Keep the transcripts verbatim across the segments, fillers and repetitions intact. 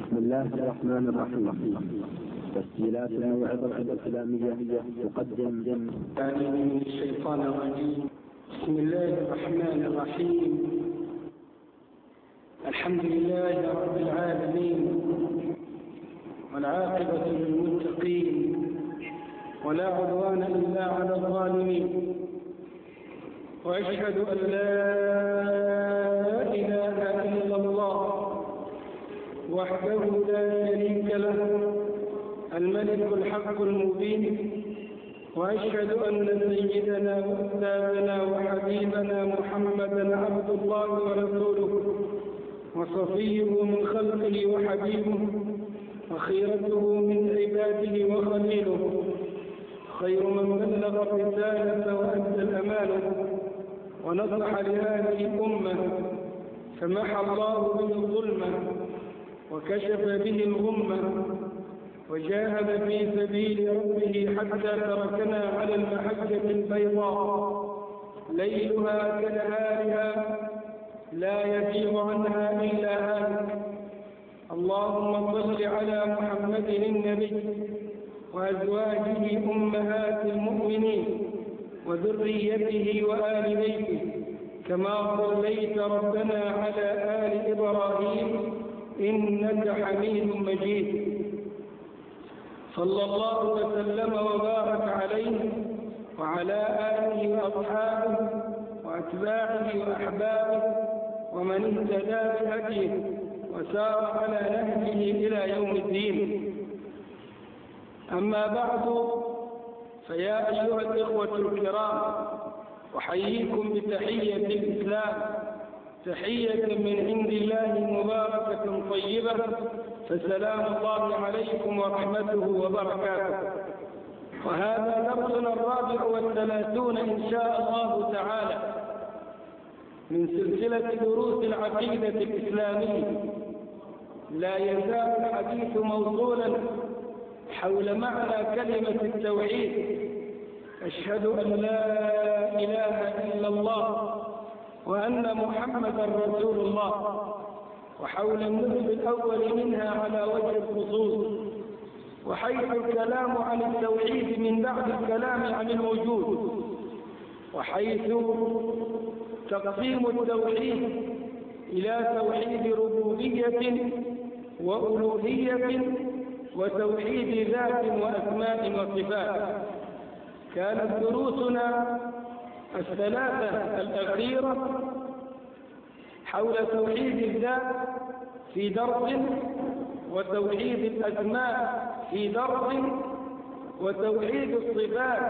بسم الله الرحمن الرحيم. تسجيلات الموعظة الإسلامية تقدم من الشيطان الرجيم. بسم الله الرحمن الرحيم. الحمد لله رب العالمين، والعاقبة للمتقين، ولا عدوان إلا على الظالمين، وأشهد أن لا إله إلا الله وحده لا شريك له الملك الحق المبين، وأشهد أن سيدنا وأستاذنا وحبيبنا محمدا عبد الله ورسوله وصفيه من خلقه وحبيبه وخيرته من عباده وخليله، خير من بلغ الرسالة وأدى الأمانة ونصح لهذه الأمة، فمحى الله به الظلمة وكشف به الغمة، وجاهد في سبيل ربه حتى تركنا على المحجة البيضاء ليلها كنهارها لا يزيغ عنها إلا هالك. اللهم صل على محمد النبي وأزواجه أمهات المؤمنين وذريته وآل بيته، كما صليت ربنا على آل إبراهيم إنك حميد مجيد. صلى الله وسلم وبارك عليه وعلى آله وأصحابه وأتباعه وأحبابه ومن اهتدى بهديه وسار على نهجه إلى يوم الدين. أما بعد، فيا أيها الإخوة الكرام، أحييكم بتحية الإسلام، تحية من عند الله مباركة طيبة، فسلام الله عليكم ورحمته وبركاته. وهذا درسنا الرابع والثلاثون إن شاء الله تعالى من سلسلة دروس العقيدة الإسلامية. لا يزال الحديث موصولا حول معنى كلمة التوحيد، أشهد أن لا إله إلا الله وأن محمدا رسول الله، وحول النصف الأول منها على وجه الخصوص، وحيث الكلام عن التوحيد من بعد الكلام عن الوجود، وحيث تقسيم التوحيد إلى توحيد ربوبية وألوهية وتوحيد ذات وأسماء وصفات. كانت دروسنا الثلاثة الأخيرة حول توحيد الذات في درس، وتوحيد الأسماء في درس، وتوحيد الصفات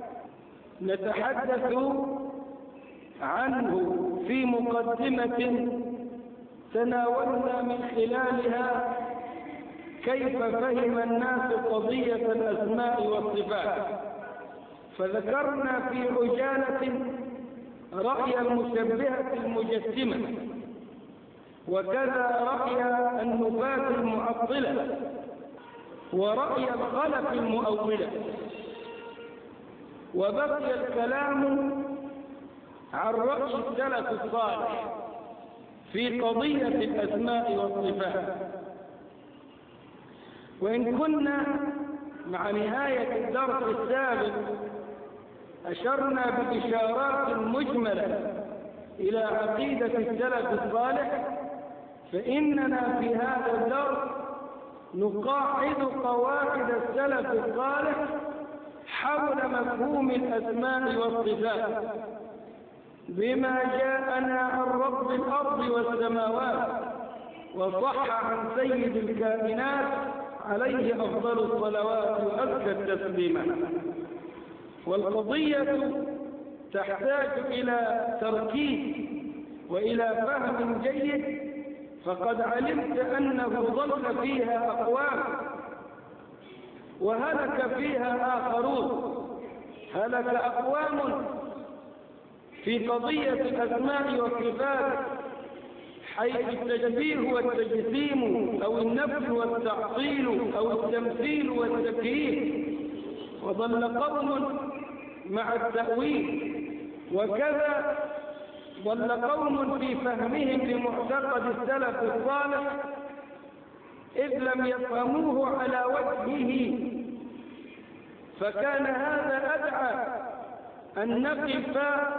نتحدث عنه في مقدمة تناولنا من خلالها كيف فهم الناس قضية الأسماء والصفات، فذكرنا في عجالة رأي المشبهة المجسمة، وكذا رأي النفاة المعطلة، ورأي الخلف المؤولة. وبقي الكلام عن رأي السلف الصالح في قضية الأسماء والصفات. وإن كنا مع نهاية الدرس السابق أشرنا بإشارات مجملة إلى عقيدة السلف الصالح، فإننا في هذا الدرس نقاعد قواعد السلف الصالح حول مفهوم الأسماء والصفات بما جاءنا عن رب الأرض والسماوات وصح عن سيد الكائنات عليه أفضل الصلوات وأزكى التسليمات. والقضية تحتاج إلى تركيز وإلى فهم جيد، فقد علمت أنه ضل فيها أقوام وهلك فيها آخرون. هلك أقوام في قضية الأسماء والصفات حيث التشبيه والتجسيم أو النفي والتعطيل أو التمثيل والتكييف، وضل قوم مع التأويل، وكذا ضل قوم في فهمهم لمعتقد السلف الصالح، إذ لم يفهموه على وجهه، فكان هذا أدعى أن نقف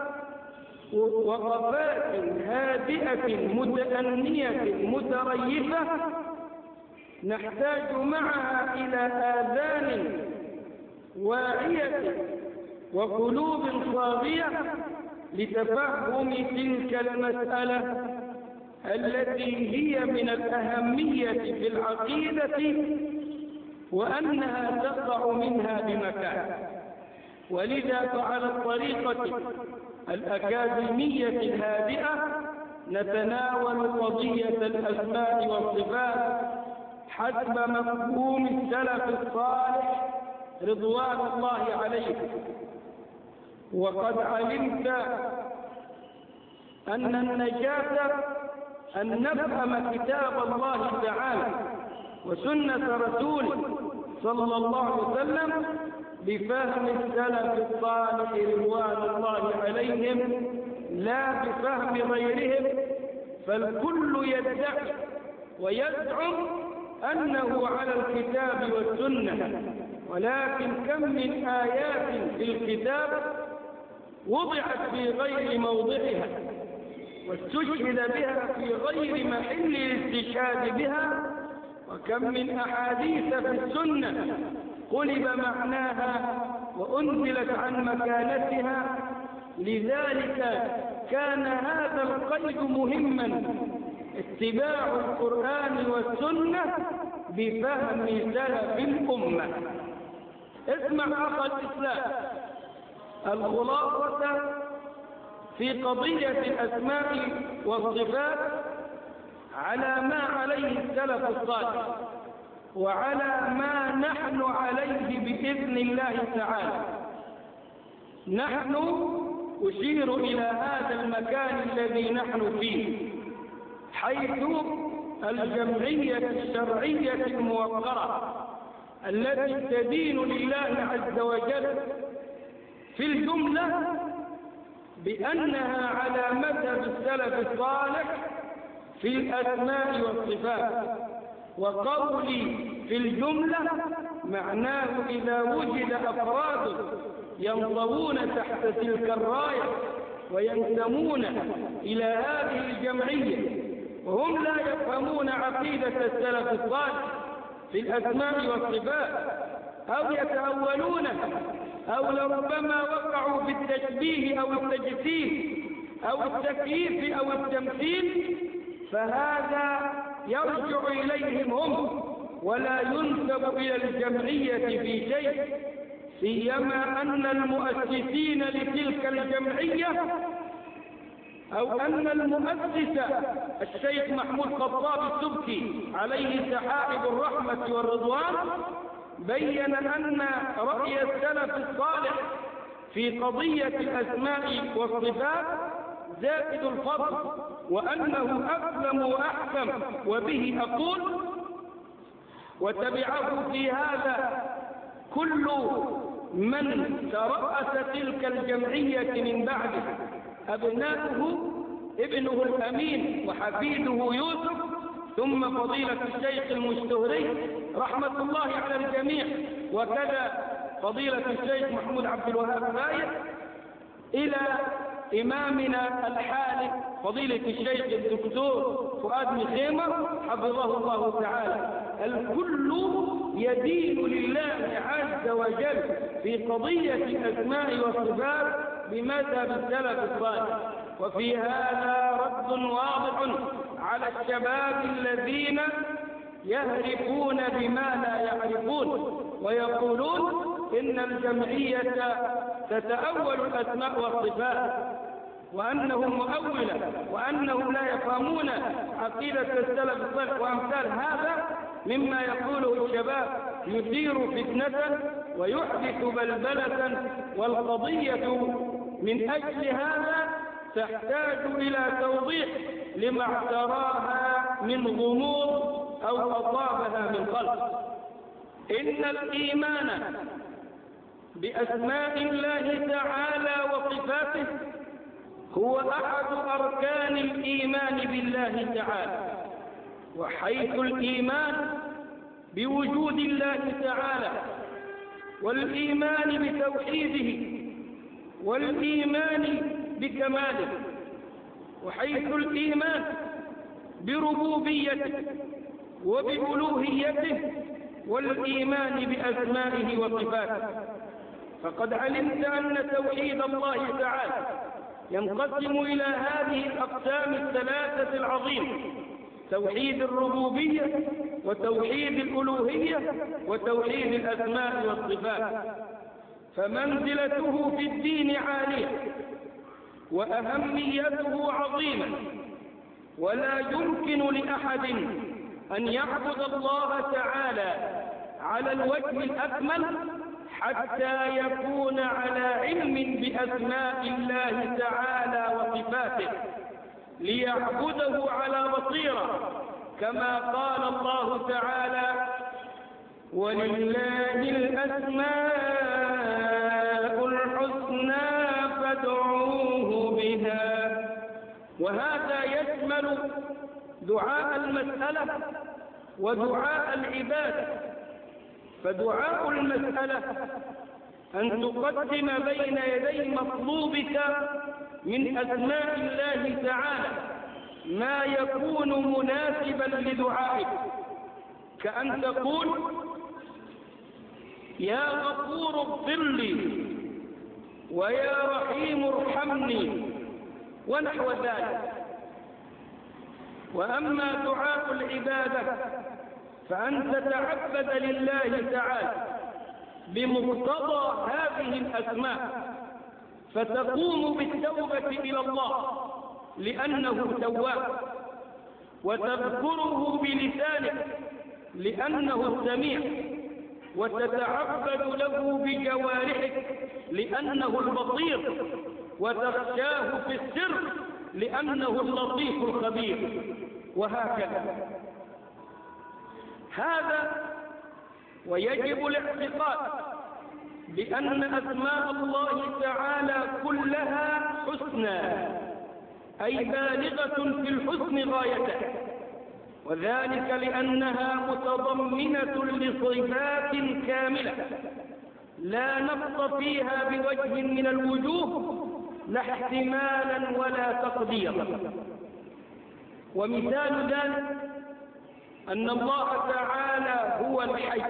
وقفات هادئة متأنية متريثة نحتاج معها إلى آذان واعية وقلوب صاغية لتفهم تلك المسألة التي هي من الأهمية في العقيدة، وأنها تقع منها بمكان. ولذا فعلى الطريقة الأكاديمية الهادئة نتناول قضية الأسماء والصفات حسب مفهوم السلف الصالح رضوان الله عليه. وقد علمت أن النجاة أن نفهم كتاب الله تعالى وسنة رسوله صلى الله عليه وسلم بفهم السلف الصالح رضوان الله عليهم لا بفهم غيرهم. فالكل يدعي ويزعم أنه على الكتاب والسنة، ولكن كم من آيات في الكتاب وضعت في غير موضعها واستشهد بها في غير محل الاستشهاد بها، وكم من أحاديث في السنة قلب معناها وأنزلت عن مكانتها. لذلك كان هذا القيد مهما، اتباع القرآن والسنة بفهم سلف الأمة. اسمع أخ الإسلام، الخلاصة في قضية الأسماء والصفات على ما عليه السلف الصالح وعلى ما نحن عليه بإذن الله تعالى. نحن أشير إلى هذا المكان الذي نحن فيه، حيث الجمعية الشرعية الموقرة التي تدين لله عز وجل في الجملة بأنها على مذهب السلف الصالح في الأسماء والصفات. وقولي في الجملة معناه إذا وجد أفراد ينضوون تحت تلك الراية وينتمون إلى هذه الجمعية وهم لا يفهمون عقيدة السلف الصالح في الأسماء والصفات أو يتأولونها أو لربما وقعوا في التشبيه أو التجسيم أو التكييف أو التمثيل، فهذا يرجع إليهم هم ولا ينسب إلى الجمعية في شيء، سيما أن المؤسسين لتلك الجمعية أو أن المؤسس الشيخ محمود خطاب السبكي عليه سحائب الرحمة والرضوان بين أن رأي السلف الصالح في قضية الأسماء والصفات زائد الفضل، وأنه أسلم وأحكم، وبه أقول. وتبعه في هذا كل من ترأس تلك الجمعية من بعده، أبناؤه ابنه الأمين وحفيده يوسف، ثم فضيلة الشيخ المشتهري رحمة الله على الجميع، وكذا فضيلة الشيخ محمود عبد الوهاب بايد، إلى إمامنا الحالي فضيلة الشيخ الدكتور فؤاد مخيمة حفظه الله تعالى. الكل يدين لله عز وجل في قضية الأسماء والصفات بمذهب السلف الصالح. وفي هذا رد واضح على الشباب الذين يهرفون بما لا يعرفون ويقولون إن الجمعية تتأول الأسماء والصفات وأنهم مؤولة وأنهم لا يفهمون عقيدة السلف الصالح وأمثال هذا مما يقوله الشباب يثير فتنة ويحدث بلبلة، والقضية من أجل هذا تحتاج إلى توضيح لما اعتراها من غموض أو أصابها من خلق. إن الإيمان بأسماء الله تعالى وصفاته هو أحد أركان الإيمان بالله تعالى، وحيث الإيمان بوجود الله تعالى والإيمان بتوحيده والإيمان بكماله، وحيث الإيمان بربوبيته وبألوهيته والإيمان بأسمائه وصفاته. فقد علمت أن توحيد الله تعالى ينقسم إلى هذه الأقسام الثلاثة العظيمة: توحيد الربوبية وتوحيد الألوهية وتوحيد الأسماء والصفات. فمنزلته في الدين عالية وأهميته عظيمة، ولا يمكن لأحد أن يعبد الله تعالى على الوجه الأكمل حتى يكون على علم بأسماء الله تعالى وصفاته، ليعبده على بصيرة، كما قال الله تعالى: ولله الأسماء الحسنى فادعوه بها. وهذا يشمل دعاء المسألة ودعاء العبادة. فدعاء المسألة أن تقدم بين يدي مطلوبك من أسماء الله تعالى ما يكون مناسبا لدعائك، كأن تقول: يا غفور اغفر لي، ويا رحيم ارحمني، ونحو ذلك. وأما دعاء العبادة فأن تتعبد لله تعالى بمقتضى هذه الأسماء، فتقوم بالتوبة إلى الله لأنه تواب، وتذكره بلسانك لأنه السميع، وتتعبد له بجوارحك لأنه البصير، وتخشاه في السر لأنه اللطيف الخبير، وهكذا. هذا ويجب الاعتقاد بأن أسماء الله تعالى كلها حسنى، أي بالغة في الحسن غايته، وذلك لأنها متضمنة لصفات كاملة لا نقص فيها بوجه من الوجوه، لا احتمالا ولا تقديرا. ومثال ذلك أن الله تعالى هو الحي.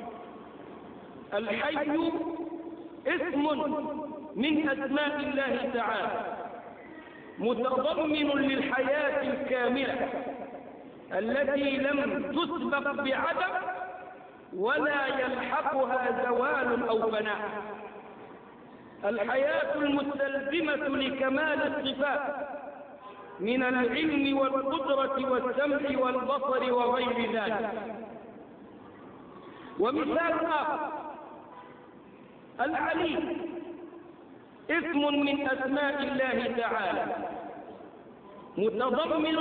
الحي اسم من أسماء الله تعالى متضمن للحياة الكاملة التي لم تسبق بعدم ولا يلحقها زوال أو فناء، الحياة المستلزمة لكمال الصفات من العلم والقدرة والسمع والبصر وغير ذلك. ومثال آخر: العليم اسم من أسماء الله تعالى متضمن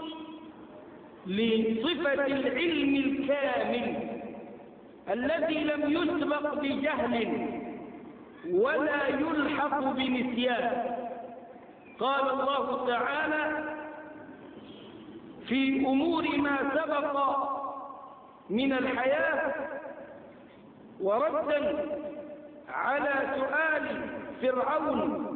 لصفة العلم الكامل الذي لم يسبق بجهل ولا يلحق بنسيان. قال الله تعالى في أمور ما سبق من الحياة وردا على سؤال فرعون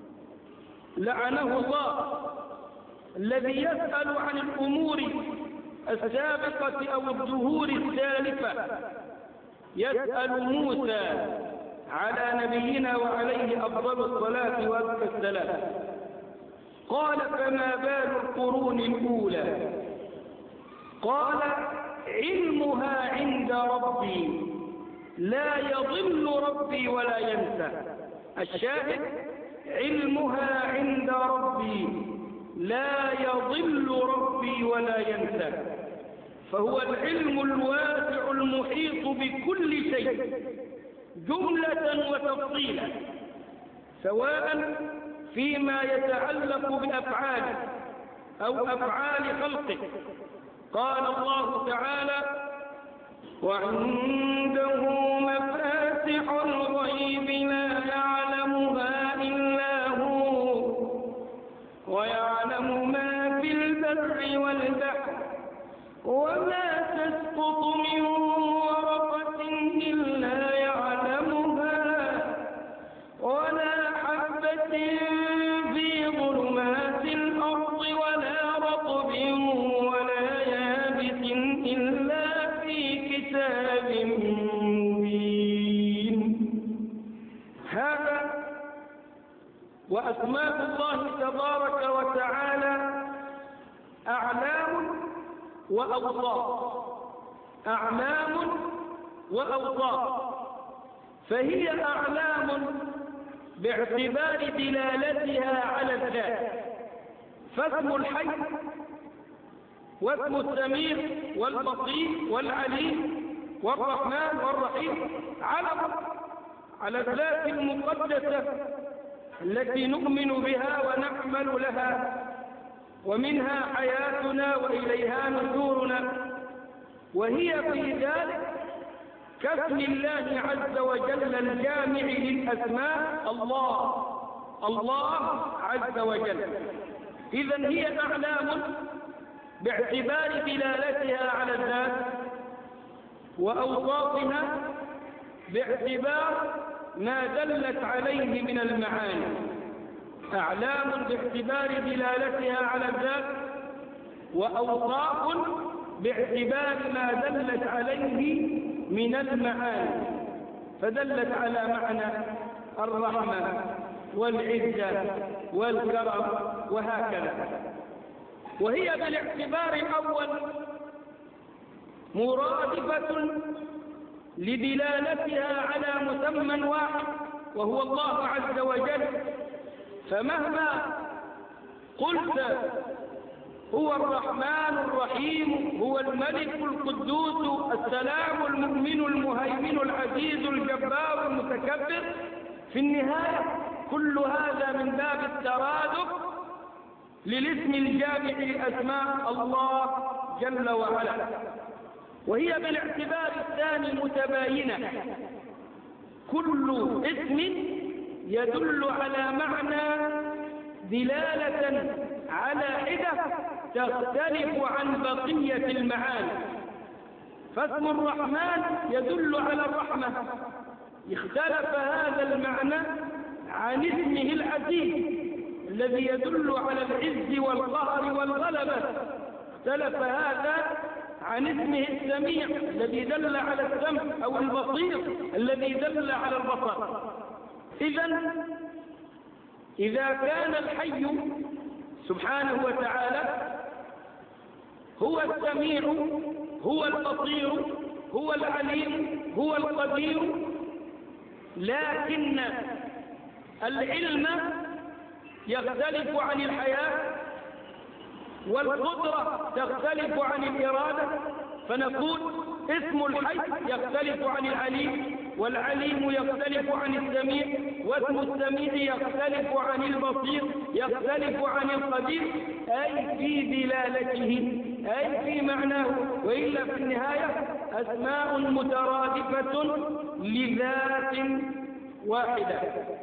لعنه الله الذي يسأل عن الأمور السابقة أو الظهور السالفة، يسأل موسى على نبينا وعليه أفضل الصلاة وأزكى السلام، قال: فما بال القرون الأولى؟ قال: علمها عند ربي لا يضل ربي ولا ينسى. الشاهد: علمها عند ربي لا يضل ربي ولا ينسى. فهو العلم الواسع المحيط بكل شيء جملة وتفصيلا، سواء فيما يتعلق بأفعاله أو أفعال خلقه. قال الله تعالى: وعنده مفاتح الغيب لا يعلمها إلا هو ويعلم ما في البر والبحر وما تسقط من إلا في كتاب مبين. هذا وأسماء الله تبارك وتعالى أعلام وأوصاف، أعلام وأوصاف، فهي أعلام باعتبار دلالتها على الذات، فاسم الحي واسم السميع والبصير والعليم والرحمن والرحيم علم على الذات المقدسة التي نؤمن بها ونعمل لها، ومنها حياتنا وإليها نشورنا، وهي في ذلك كاسم الله عز وجل الجامع للأسماء الله، الله عز وجل. إذن هي أعلام باعتبار دلالتها على الذات، وأوصافها باعتبار ما دلت عليه من المعاني. أعلام باعتبار دلالتها على الذات، وأوصاف باعتبار ما دلت عليه من المعاني، فدلت على معنى الرحمة والعزة والكرم وهكذا. وهي بالاعتبار الأول مرادفة لدلالتها على مسمى واحد وهو الله عز وجل، فمهما قلت هو الرحمن الرحيم، هو الملك القدوس السلام المؤمن المهيمن العزيز الجبار المتكبر، في النهاية كل هذا من باب الترادف للاسم الجامع للأسماء الله جل وعلا. وهي بالاعتبار الثاني متباينة، كل اسم يدل على معنى دلالة على عدة تختلف عن بقية المعاني. فاسم الرحمن يدل على الرحمة، اختلف هذا المعنى عن اسمه العزيز الذي يدل على العز والقهر والغلبة، اختلف هذا عن اسمه السميع الذي دل على السمع، أو البصير الذي دل على البصر. إذن إذا كان الحي سبحانه وتعالى هو السميع، هو البصير، هو العليم، هو القدير، لكن العلم يختلف عن الحياة، والقدرة تختلف عن الإرادة، فنقول اسم الحي يختلف عن العليم، والعليم يختلف عن السميع، واسم السميع يختلف عن البصير، يختلف عن القدير، أي في دلالته، أي في معناه، وإلا في النهاية أسماء مترادفة لذات واحدة.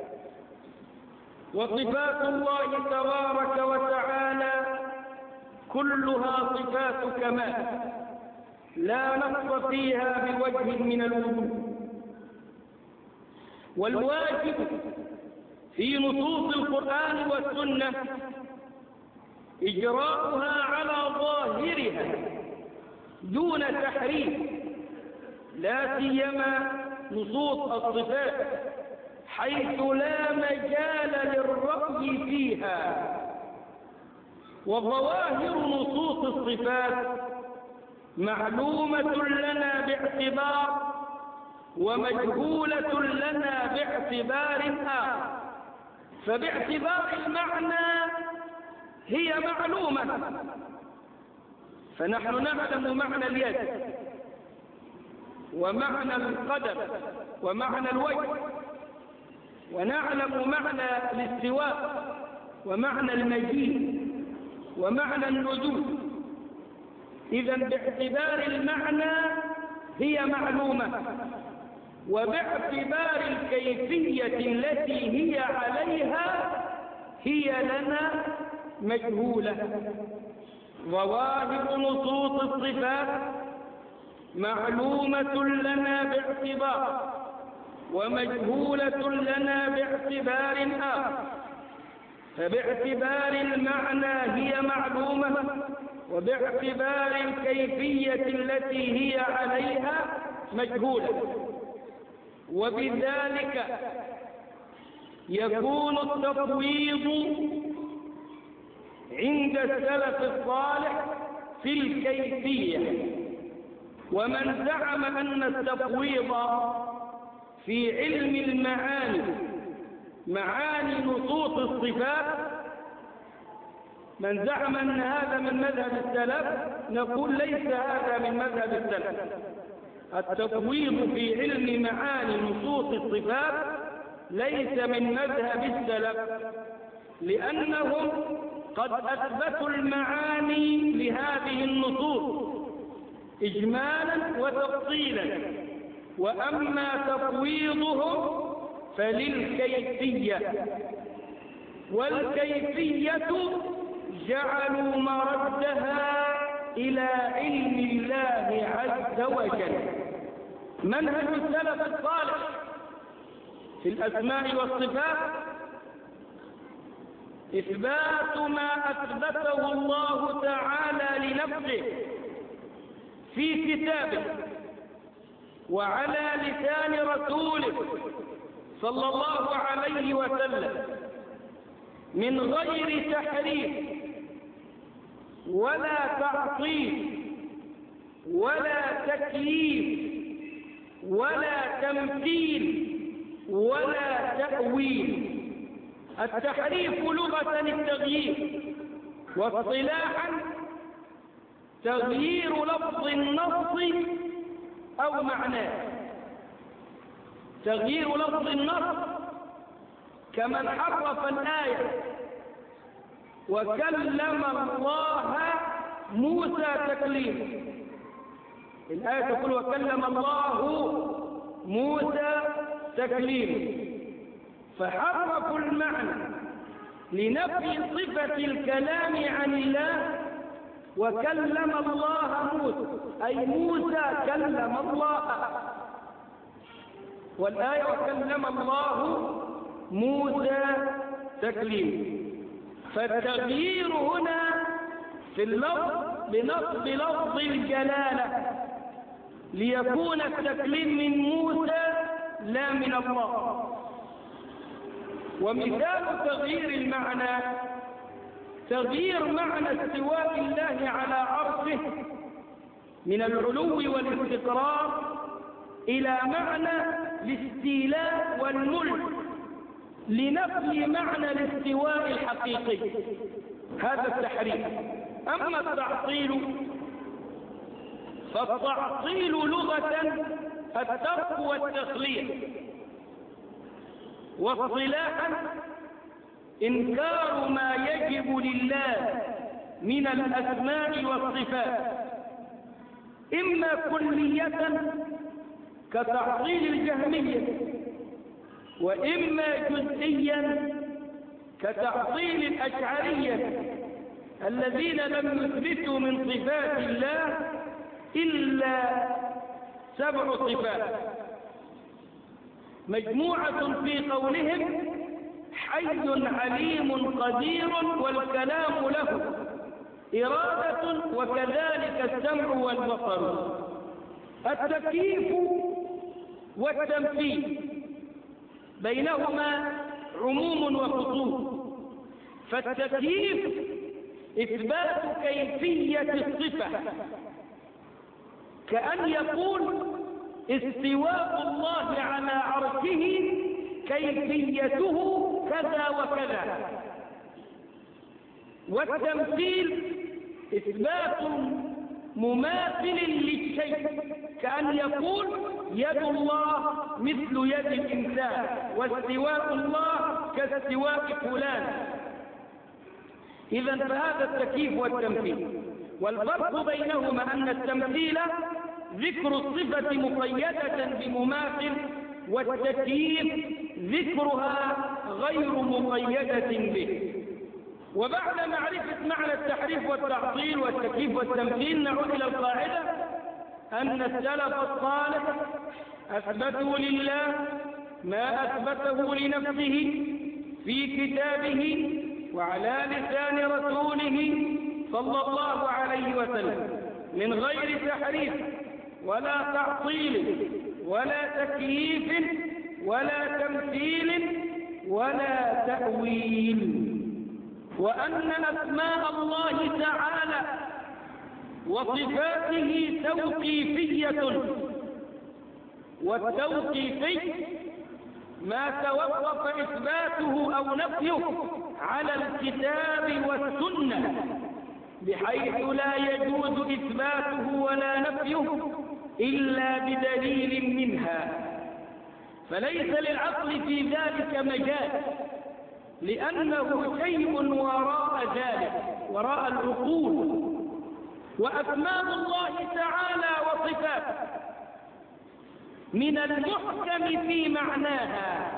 وصفات الله تبارك وتعالى كلها صفات كمال لا نقص فيها بوجه من الوجوه. والواجب في نصوص القرآن والسنة إجراؤها على ظاهرها دون تحريف، لا سيما نصوص الصفات حيث لا مجال للرأي فيها. وظواهر نصوص الصفات معلومة لنا باعتبار، ومجهولة لنا باعتبار آخر. فباعتبار المعنى هي معلومة، فنحن نعلم معنى اليد ومعنى القدم ومعنى الوجه، ونعلم معنى الاستواء ومعنى المجيء ومعنى النزول. إذا باعتبار المعنى هي معلومة، وباعتبار الكيفية التي هي عليها هي لنا مجهولة. ظواهر نصوص الصفات معلومة لنا باعتبار، ومجهولة لنا باعتبار آخر. فباعتبار المعنى هي معلومة، وباعتبار الكيفية التي هي عليها مجهولة، وبذلك يكون التفويض عند السلف الصالح في الكيفية. ومن زعم أن التفويض في علم المعاني معاني نصوص الصفات، من زعم أن هذا من مذهب السلف نقول ليس هذا من مذهب السلف. التفويض في علم معاني نصوص الصفات ليس من مذهب السلف، لأنهم قد أثبتوا المعاني لهذه النصوص إجمالا وتفصيلا، وأما تفويضهم فللكيفية، والكيفية جعلوا مردها إلى علم الله عز وجل. منهج السلف الصالح في الأسماء والصفات إثبات ما أثبته الله تعالى لنفسه في كتابه وعلى لسان رسوله صلى الله عليه وسلم من غير تحريف ولا تعطيل ولا تكييف ولا تمثيل ولا تأويل. التحريف لغة التغيير، واصطلاحا تغيير لفظ النص أو معناه. تغيير لفظ النص كمن حرف الآية وكلم الله موسى تكليما. الآية تقول وكلم الله موسى تكليما، فحرفوا المعنى لنفي صفة الكلام عن الله. وكلم الله موسى أي موسى كلم الله، والآية وكلم الله موسى تكليما. فالتغيير هنا في اللفظ بنصب لفظ الجلالة ليكون التكليم من موسى لا من الله. ومثال تغيير المعنى تغيير معنى استواء الله على عرشه من العلو والاستقرار إلى معنى الاستيلاء والملك لنفي معنى الاستواء الحقيقي، هذا التحريف. أما التعطيل فالتعطيل لغة الترك والتخلية، واصطلاحا إنكار ما يجب لله من الأسماء والصفات، إما كلية كتعطيل الجهمية، وإما جزئيا كتعطيل الأشعرية الذين لم يثبتوا من صفات الله إلا سبع صفات، مجموعة في قولهم حي عليم قدير والكلام له إرادة وكذلك السمع والبصر. التكييف والتمثيل بينهما عموم وخصوص. فالتكييف إثبات كيفية الصفة، كأن يقول استواء الله على عرشه كيفيته كذا وكذا. والتمثيل إثبات مماثل للشيء، كأن يقول يد الله مثل يد الإنسان، واستواء الله كاستواء فلان. إذن فهذا التكييف والتمثيل. والفرق بينهما أن التمثيل ذكر الصفة مقيدة بمماثل، والتكييف ذكرها غير مقيدة به. وبعد معرفة معنى التحريف والتعطيل والتكييف والتمثيل نعود إلى القاعدة أن السلف الصالح أثبتوا لله ما أثبته لنفسه في كتابه وعلى لسان رسوله صلى الله عليه وسلم من غير تحريف ولا تعطيل ولا تكييف ولا تمثيل ولا تأويل، وأن أسماء الله تعالى وصفاته توقيفية، والتوقيفي ما توقف إثباته أو نفيه على الكتاب والسنة، بحيث لا يجوز إثباته ولا نفيه إلا بدليل منها، فليس للعقل في ذلك مجال، لأنه شيء وراء ذلك، وراء العقول. وأسماء الله تعالى وصفاته من المحكم في معناها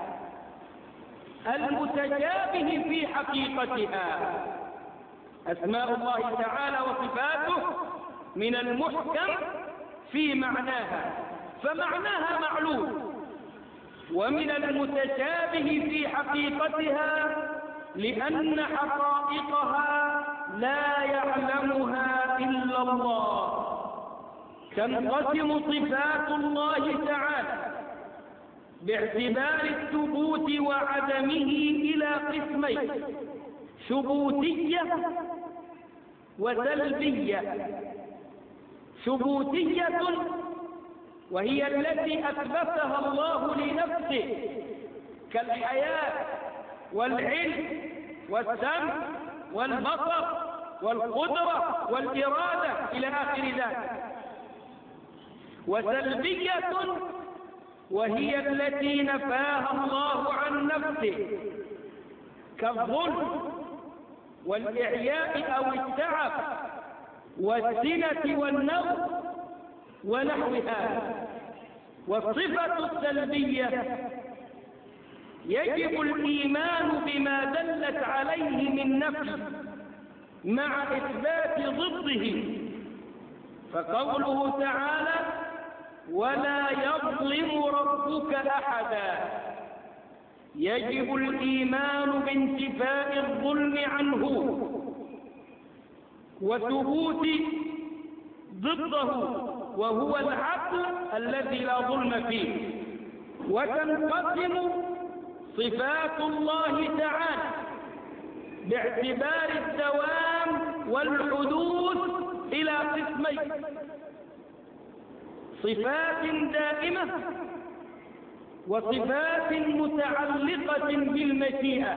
المتشابه في حقيقتها. أسماء الله تعالى وصفاته من المحكم في معناها، فمعناها معلوم، ومن المتشابه في حقيقتها لأن حقائقها لا يعلمها إلا الله. تنقسم صفات الله تعالى باعتبار الثبوت وعدمه إلى قسمين: ثبوتية وسلبية. ثبوتية وهي التي أثبتها الله لنفسه كالحياة والعلم والسمع والبصر والقدرة والإرادة إلى آخر ذلك. وسلبية وهي التي نفاها الله عن نفسه كالظلم والإعياء أو التعب والسنة والنوم ونحو هذا. والصفة السلبية يجب الإيمان بما دلت عليه من نفي مع إثبات ضده، فقوله تعالى: ولا يظلم ربك أحدا، يجب الإيمان بانتفاء الظلم عنه وثبوت ضده وهو العدل الذي لا ظلم فيه. وتنقسم صفات الله تعالى باعتبار الدوام والحدوث إلى قسمين: صفات دائمة وصفات متعلقة بالمشيئة.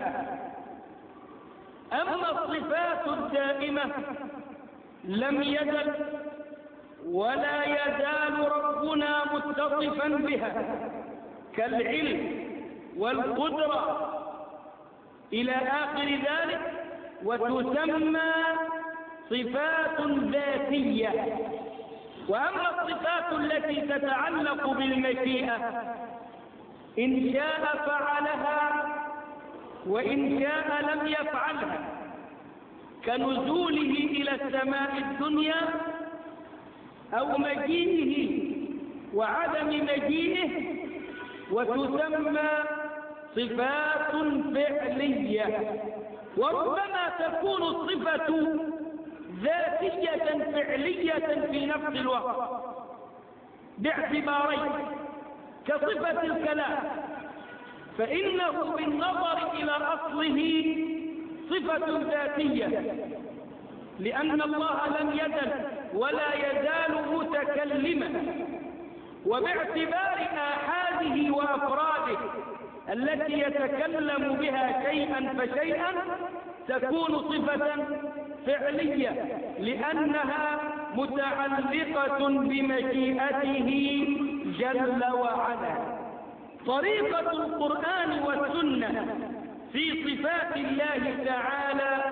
أما الصفات الدائمة لم يزل ولا يزال ربنا متصفا بها كالعلم والقدرة إلى آخر ذلك، وتسمى صفات ذاتية. وأما الصفات التي تتعلق بالمشيئة إن شاء فعلها وإن شاء لم يفعلها، كنزوله إلى السماء الدنيا أو مجيئه وعدم مجيئه، وتسمى صفات فعلية. وربما تكون الصفة ذاتية فعلية في نفس الوقت باعتبارين: كصفة الكلام، فإنه بالنظر إلى أصله صفة ذاتية، لأن الله لم يزل ولا يزال متكلما، وباعتبار آحاده وأفراده التي يتكلم بها شيئا فشيئا تكون صفة فعلية، لأنها متعلقة بمشيئته جل وعلا. طريقة القرآن والسنة في صفات الله تعالى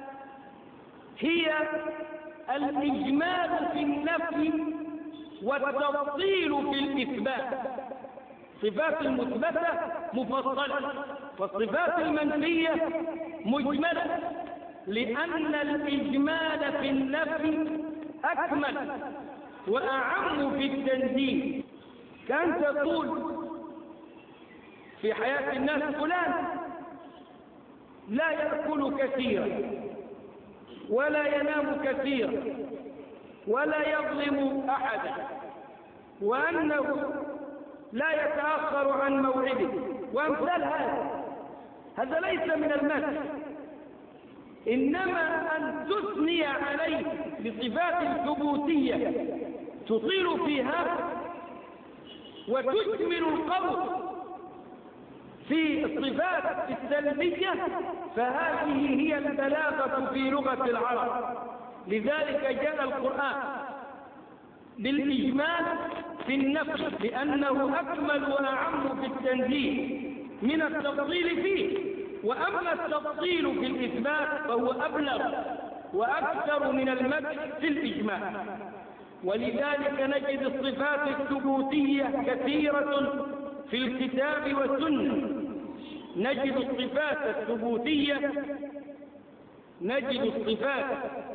هي الإجمال في النفي والتفصيل في الإثبات. صفات المثبتة مفصلة، والصفات المنفية مجملة، لأن الإجمال في النفي أكمل وأعم في التنزيه. كان تقول في حياة الناس: فلان لا يأكل كثيرا، ولا ينام كثيرا ولا يظلم أحدا، وأنه لا يتأخر عن موعده وأمثال هذا. هذا ليس من المدح، إنما أن تثني عليه بصفات الثبوتية تطيل فيها وتكمل القول في الصفات السلبية، فهذه هي البلاغة في لغة العرب. لذلك جاء القرآن بالإجمال في النفي لأنه أكمل وأعم في التنزيل من التفصيل فيه، وأما التفصيل في الإثبات فهو أبلغ وأكثر من المدح في الإجمال. ولذلك نجد الصفات الثبوتية كثيرة في الكتاب والسنة. نجد الصفات الثبوتية نجد الصفات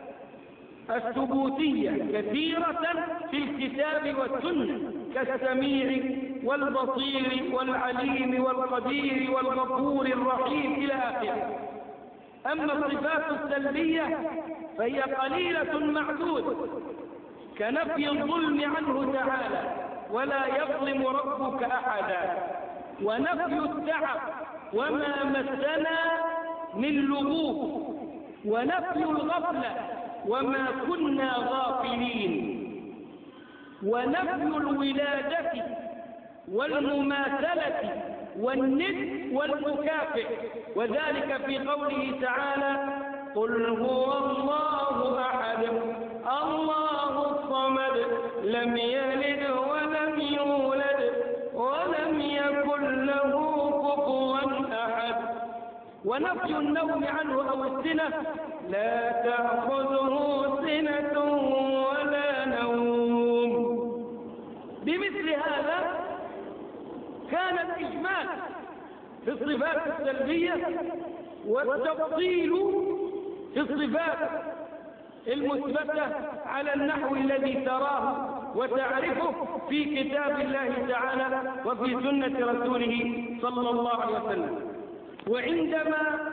الثبوتية كثيرة في الكتاب والسنة كالسميع والبصير والعليم والقدير والغفور الرحيم إلى آخره. أما الصفات السلبية فهي قليلة معدودة، كنفي الظلم عنه تعالى ولا يظلم ربك أحدا، ونفي التعب وما مسنا من لغوب، ونفي الغفلة وما كنا غافلين، ونفي الولادة والمماثلة والند والمكافئ، وذلك في قوله تعالى قل هو الله أحد الله الصمد لم يلد ولم يولد ولم يكن له كفوا أحد. ونفي النوم عنه أو السنة لا تأخذه سنة ولا نوم. بمثل هذا كان الإجمال في الصفات السلبية والتفصيل في الصفات المثبتة على النحو الذي تراه وتعرفه في كتاب الله تعالى وفي سنة رسوله صلى الله عليه وسلم. وعندما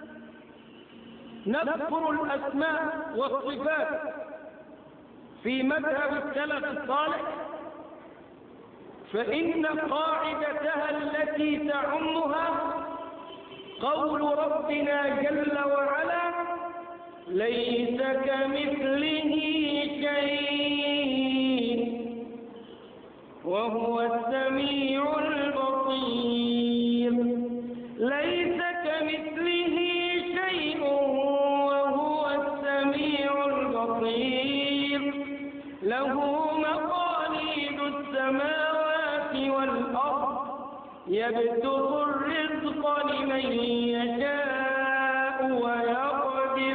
نذكر الأسماء والصفات في مذهب السلف الصالح فإن قاعدتها التي تعمها قول ربنا جل وعلا ليس كمثله شيء وهو السميع البصير. ليس كمثله شيء وهو السميع البصير. له مقاليد السماوات والأرض يبسط الرزق لمن يشاء ويقدر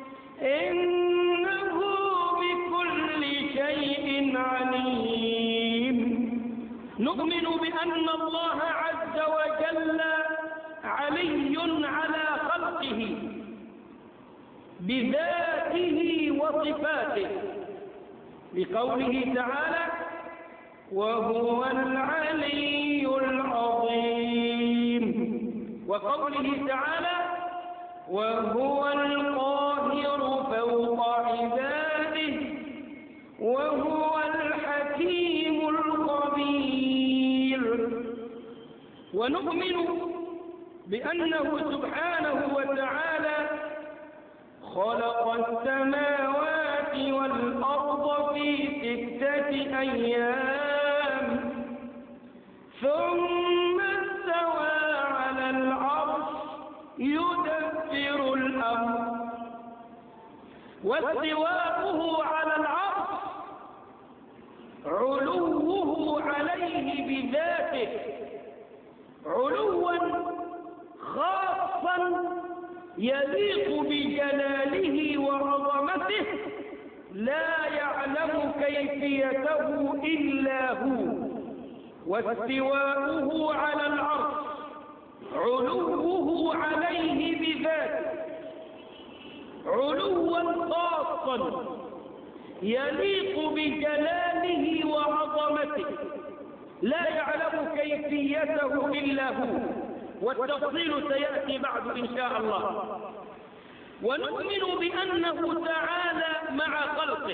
إنه بكل شيء عليم. نؤمن بأن الله عز وجل علي على خلقه بذاته وصفاته بقوله تعالى وهو العلي العظيم، وقوله تعالى وهو القاهر فوق عباده وهو الحكيم الخبير. ونؤمن بأنه سبحانه وتعالى خلق السماوات والأرض في ستة أيام ثم استوى على العرش يدبر الأمر. واستواؤه على العرش علوه عليه بذاته علوا خاصا يليق بجلاله وعظمته لا يعلم كيفيته إلا هو. واستواؤه على العرش علوه عليه بذاته علوا خاصا يليق بجلاله وعظمته لا يعلم كيفيته إلا هو، والتفصيل سيأتي بعد إن شاء الله. ونؤمن بأنه تعالى مع خلقه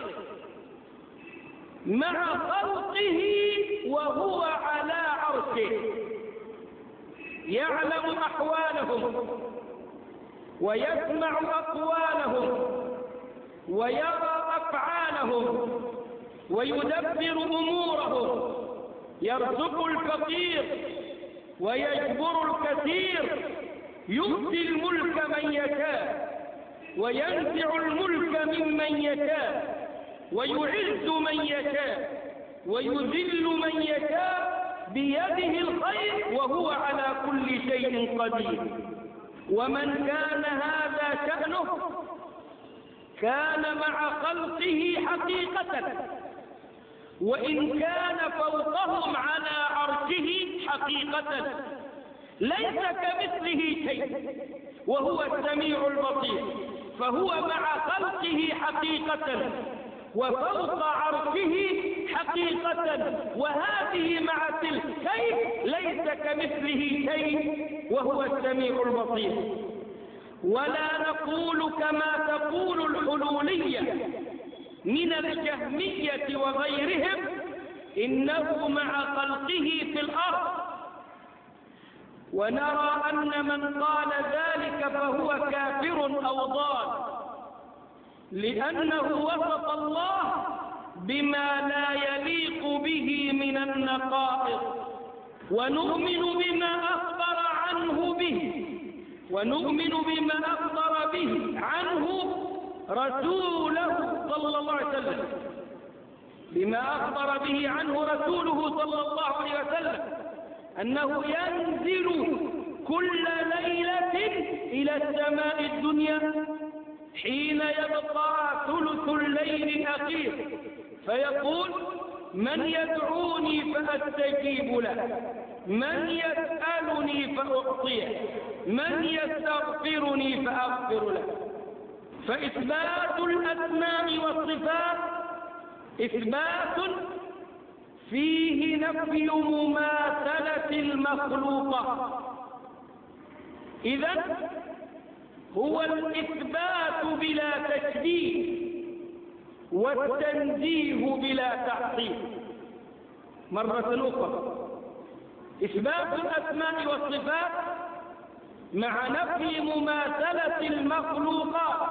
مع خلقه وهو على عرشه، يعلم أحوالهم ويسمع أقوالهم ويرى أفعالهم ويدبر أمورهم، يرزق الفقير ويجبر الكثير، يؤتي الملك من يشاء وينزع الملك ممن يشاء، ويعز من يشاء ويذل من يشاء بيده الخير، وهو على كل شيء قدير. ومن كان هذا شأنه كان مع خلقه حقيقة، وإن كان فوقهم على عرشه حقيقة، ليس كمثله شيء وهو السميع البصير، فهو مع خلقه حقيقة وفوق عرشه حقيقة، وهذه مع تلك كيف ليس كمثله شيء وهو السميع البصير. ولا نقول كما تقول الحلولية من الجهمية وغيرهم إنه مع خلقه في الأرض، ونرى أن من قال ذلك فهو كافر أو ضال، لأنه وصف الله بما لا يليق به من النقائص، ونؤمن بما أخبر عنه به ونؤمن بما أخبر به عنه رسوله صلى الله عليه وسلم بما أخبر به عنه رسوله صلى الله عليه وسلم أنه ينزل كل ليلة إلى السماء الدنيا حين يبقى ثلث الليل الأخير، فيقول: من يدعوني فأستجيب له، من يسألني فأعطيه، من يستغفرني فأغفر له. فإثبات الأسماء والصفات إثبات فيه نفي مماثلة المخلوقة، إذن هو الإثبات بلا تشبيه والتنزيه بلا تعطيل. مرة أخرى، إثبات الأسماء والصفات مع نفي مماثلة المخلوقات،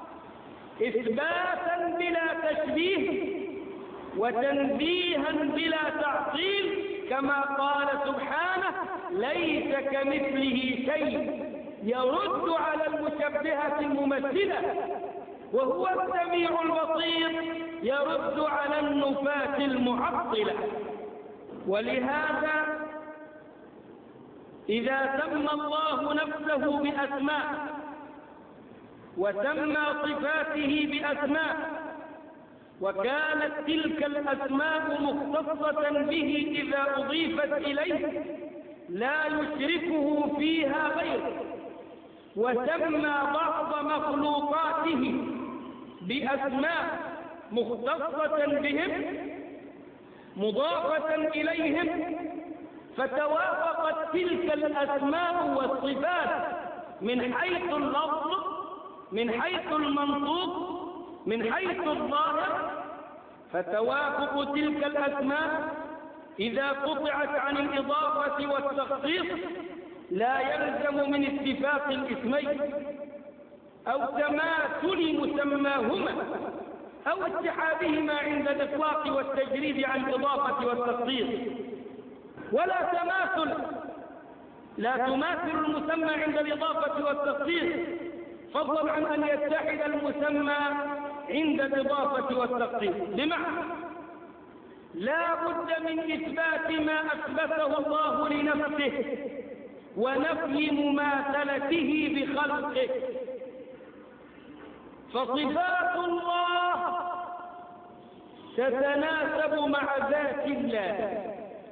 إثباتا بلا تشبيه وتنزيها بلا تعطيل، كما قال سبحانه: ليس كمثله شيء، يرد على المشبهة الممثلة، وهو السميع البصير يرد على النفاة المعطلة. ولهذا إذا سمى الله نفسه بأسماء وسمى صفاته بأسماء، وكانت تلك الأسماء مختصة به إذا أضيفت إليه لا يشركه فيها غيره، وسمى بعض مخلوقاته بأسماء مختصة بهم مضافة إليهم، فتوافقت تلك الأسماء والصفات من حيث اللفظ، من حيث المنطوق، من حيث الظاهر، فتوافق تلك الأسماء إذا قطعت عن الإضافة والتخصيص لا يلزم من اتفاق الاسمين أو تماثل مسماهما أو اتحادهما عند الإطلاق والتجريد عن الإضافة والتخصيص، ولا تماثل، لا تماثل المسمى عند الإضافة والتخصيص، فضلا عن أن يتحد المسمى عند الإضافة والتخصيص. بمعنى لا بد من إثبات ما أثبته الله لنفسه ونفي مماثلته بخلقه. فصفات الله تتناسب مع ذات الله،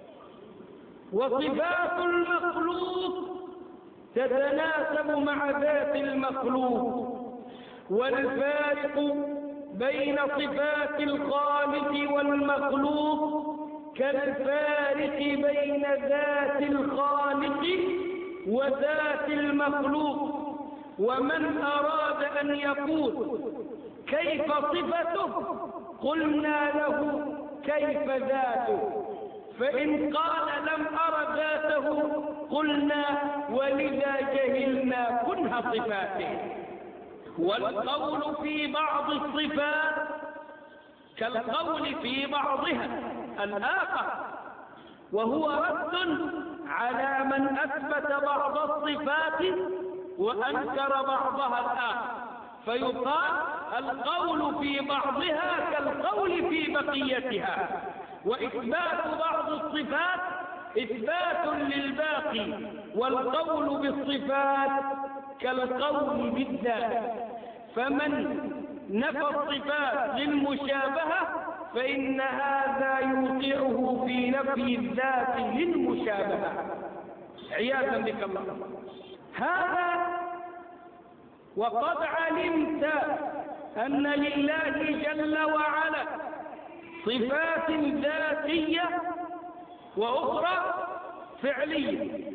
وصفات المخلوق تتناسب مع ذات المخلوق، والفارق بين صفات الخالق والمخلوق كالفارق بين ذات الخالق وذات المخلوق، ومن أراد أن يقول كيف صفته قلنا له كيف ذاته، فإن قال لم أر ذاته قلنا ولذا جهلنا كنه صفاته. والقول في بعض الصفات كالقول في بعضها الآخر، وهو رد على من أثبت بعض الصفات وأنكر بعضها الآخر، فيقال القول في بعضها كالقول في بقيتها، وإثبات بعض الصفات إثبات للباقي، والقول بالصفات كالقول بالذات. فمن نفى الصفات للمشابهة فإن هذا يوقعه في نفي الذات للمشابهة عياذا بك الله. هذا وقد علمت أن لله جل وعلا صفات ذاتية وأخرى فعلية،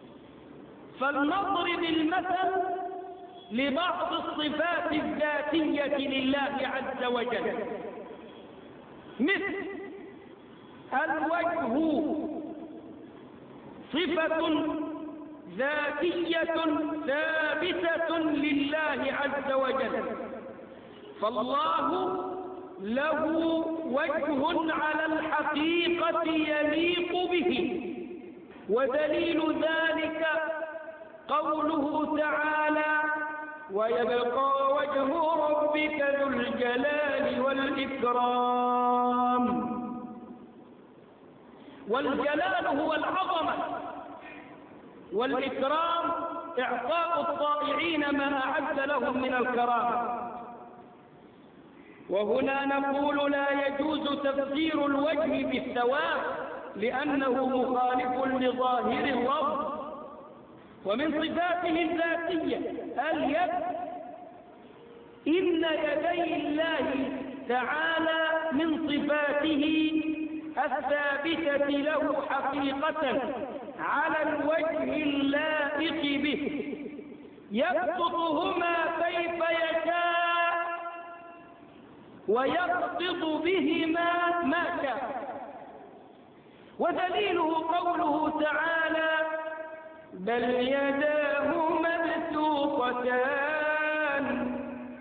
فلنضرب المثل لبعض الصفات الذاتية لله عز وجل، مثل الوجه صفة ذاتية ثابتة لله عز وجل، فالله له وجه على الحقيقة يليق به، ودليل ذلك قوله تعالى ويبقى وجه ربك ذو الجلال والإكرام. والجلال هو العظمة، والإكرام إعطاء الطائعين ما أعد لهم من الكرامة. وهنا نقول لا يجوز تفسير الوجه بالثواب لأنه مخالف لظاهر اللفظ. ومن صفاته الذاتية اليد، إن يدي الله تعالى من صفاته الثابتة له حقيقة على الوجه اللائق به، يبسطهما كيف يشاء ويقبض بهما ما شاء. ودليله قوله تعالى بل يداه مبسوطتان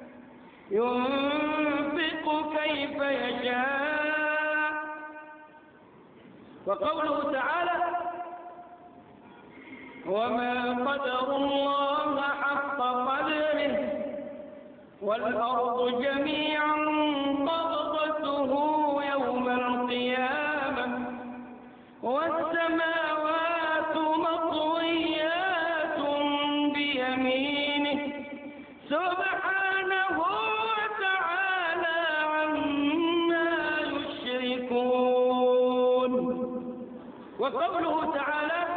ينفق كيف يشاء. وقوله تعالى وما قدر الله حق قدره والأرض جميعا قبضته يوم القيامة والسماوات مطويات بيمينه سبحانه وتعالى عما يشركون. وقوله تعالى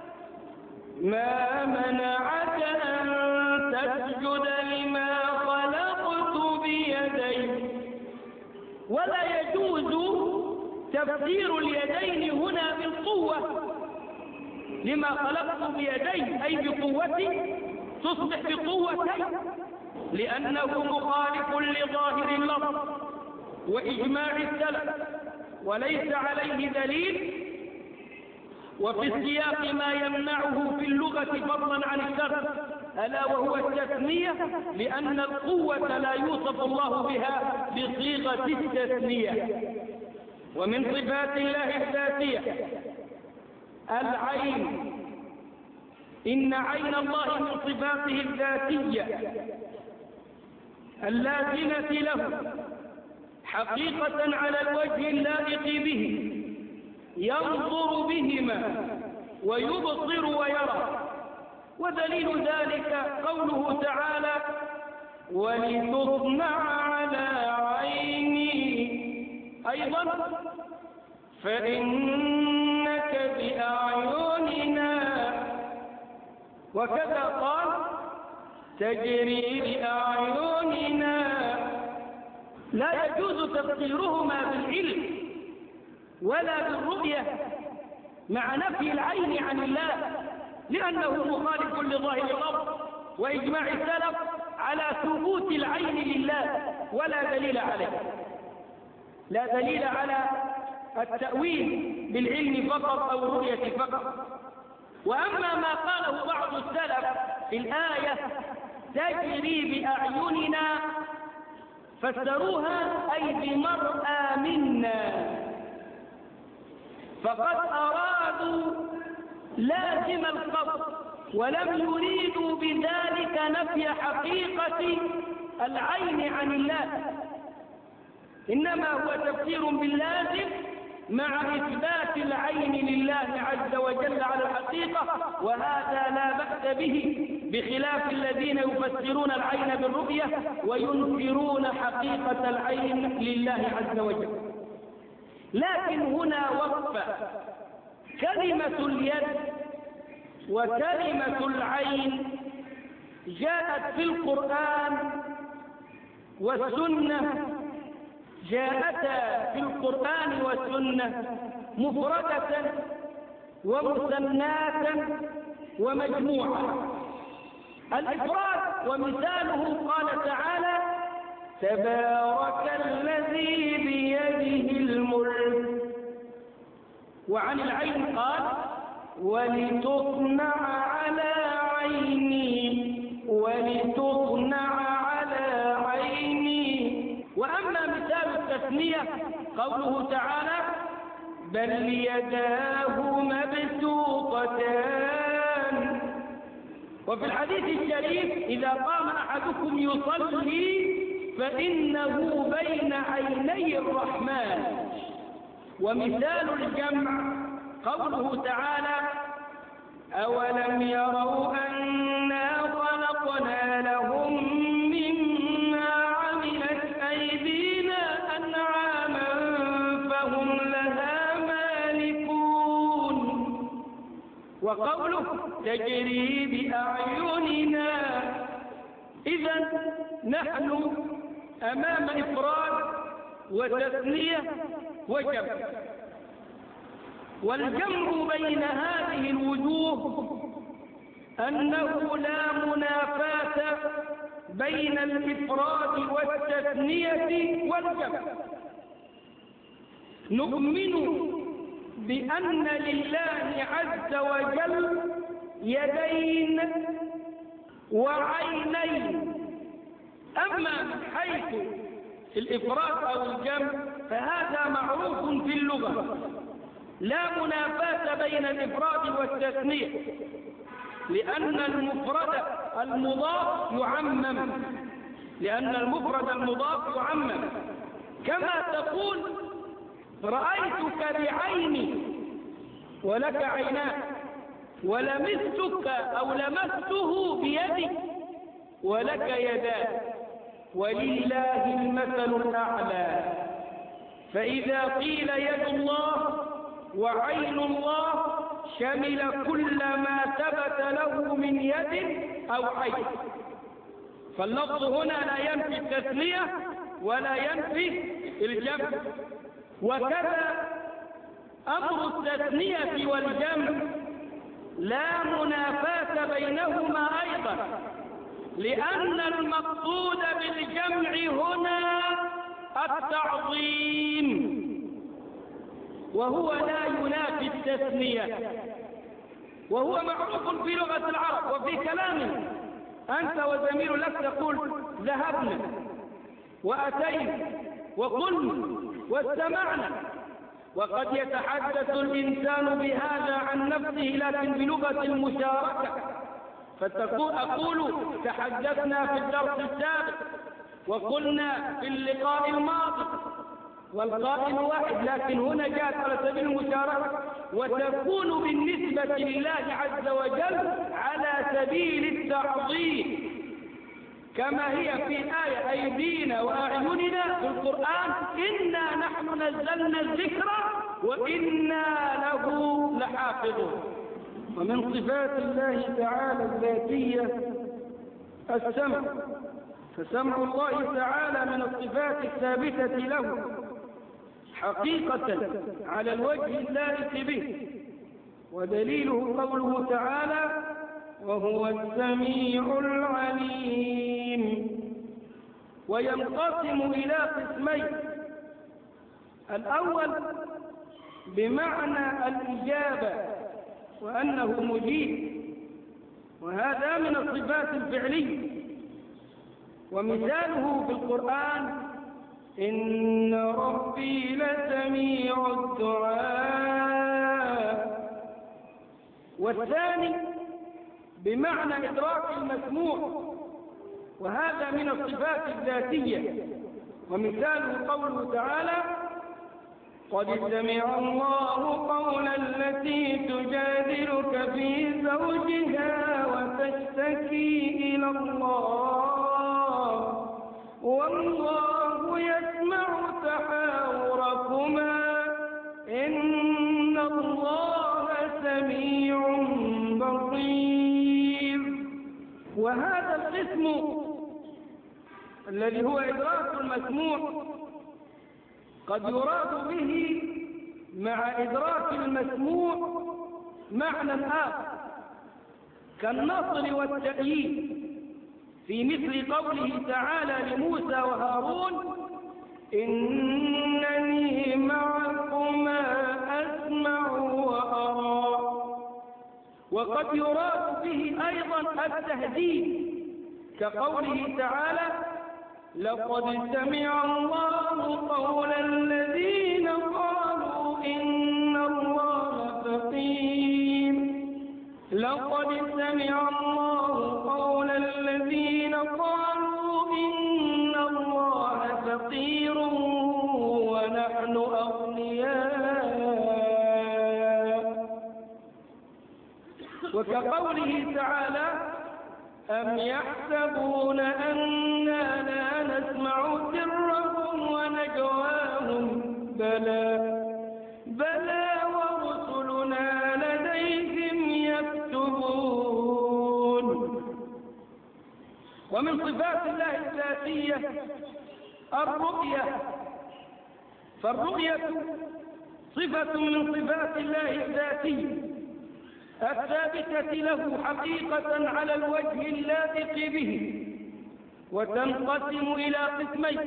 ما منعك أن تسجد لما خلقت بيدي. ولا يجوز تفسير اليدين هنا بالقوة لما خلقت بيدي أي بقوتي تصبح بقوتي، لأنه مخالف لظاهر اللفظ وإجماع السلف وليس عليه دليل. وفي السياق ما يمنعه في اللغة فضلا عن الشرع ألا وهو التثنية، لأن القوة لا يوصف الله بها بصيغة التثنية. ومن صفات الله الذاتية العين، إن عين الله من صفاته الذاتية اللازمة له حقيقة على الوجه اللائق به، ينظر بهما ويبصر ويرى. ودليل ذلك قوله تعالى ولتصنع على عيني. أيضا فإنك بأعيننا، وكذا قال تجري بأعيننا. لا يجوز تفسيرهما بالعلم ولا بالرؤية مع نفي العين عن الله، لأنه مخالف لظاهر اللفظ وإجماع السلف على ثبوت العين لله ولا دليل عليه، لا دليل على التأويل بالعلم فقط أو الرؤية فقط. وأما ما قاله بعض السلف في الآية تجري بأعيننا فسروها أي بمرأى منا، فقد أرادوا لازم القبض ولم يريدوا بذلك نفي حقيقة العين عن الله، إنما هو تفسير باللازم مع إثبات العين لله عز وجل على الحقيقة، وهذا لا بأس به، بخلاف الذين يفسرون العين بالرؤية وينكرون حقيقة العين لله عز وجل. لكن هنا وقفة، كلمة اليد وكلمة العين جاءت في القرآن والسنة، جاءتا في القرآن والسنة مفردة ومثناة ومجموعة. الإفراد ومثاله قال تعالى: تبارك الذي بيده الملك. وعن العين قال: ولتصنع على عيني، ولتصنع على عيني. وأما مثال التثنية قوله تعالى: بل يداه مبسوطتان. وفي الحديث الشريف: إذا قام أحدكم يصلي فإنه بين عيني الرحمن. ومثال الجمع قوله تعالى: أولم يروا أنا خلقنا لهم مما عملت أيدينا أنعاما فهم لها مالكون. وقوله: تجري بأعيننا. إذن نحن أمام إفراد وتثنية وجمع، والجمع بين هذه الوجوه أنه لا منافاة بين الإفراد والتثنية والجمع. نؤمن بأن لله عز وجل يدين وعينين، أما من حيث الإفراد أو الجمع فهذا معروف في اللغة، لا منافاة بين الإفراد والتثنية، لأن المفرد المضاف يعمم، لأن المفرد المضاف يعمم. كما تقول: رأيتك بعيني ولك عينان، ولمستك أو لمسته بيدي ولك يدان، ولله المثل الأعلى. فإذا قيل يد الله وعين الله شمل كل ما ثبت له من يد أو عين، فاللفظ هنا لا ينفي التثنية ولا ينفي الجمع. وكذا أمر التثنية والجمع لا منافاة بينهما أيضا، لأن المقصود بالجمع هنا التعظيم، وهو لا ينافي التثنية، وهو معروف في لغة العرب وفي كلامنا. أنت وزميل لك تقول: ذهبنا وأتينا وقلنا واستمعنا. وقد يتحدث الإنسان بهذا عن نفسه لكن بلغة المشاركة، فأقول: تحدثنا في الدرس السابق وقلنا في اللقاء الماضي، والقائل واحد، لكن هنا جاءت على سبيل المشاركة، وتكون بالنسبة لله عز وجل على سبيل التعظيم، كما هي في آية: أيدينا وأعيننا في القرآن إنا نحن نزلنا الذكر وإنا له لحافظون. ومن صفات الله تعالى الذاتية السمع، فسمع الله تعالى من الصفات الثابتة له حقيقة على الوجه اللائق به، ودليله قوله تعالى: وهو السميع العليم. وينقسم إلى قسمين: الأول بمعنى الإجابة وأنه مجيب، وهذا من الصفات الفعلية، ومثاله في القرآن: إن ربي لسميع الدعاء. والثاني بمعنى إدراك المسموع، وهذا من الصفات الذاتية، ومثاله قوله تعالى: قد سمع الله قول التي تجادلك في زوجها وتشتكي إلى الله والله يسمع تحاوركما إن الله سميع بصير. وهذا القسم الذي هو إدراك المسموع قد يراد به مع إدراك المسموع معنى آخر كالنصر والتأييد، في مثل قوله تعالى لموسى وهارون: إنني معكما أسمع وأرى. وقد يراد به أيضا التهديد كقوله تعالى: لقد سمع الله قول الذين قالوا إن الله فقير. لقد سمع الله قول الذين قالوا إن الله فقير ونحن أغنياء. وكقوله تعالى: أم يحسبون أننا لا نسمع سرهم ونجواهم بلى بلى ورسلنا لديهم يكتبون. ومن صفات الله الذاتية الرؤية، فالرؤية صفة من صفات الله الذاتية الثابتة له حقيقة على الوجه اللائق به، وتنقسم إلى قسمين: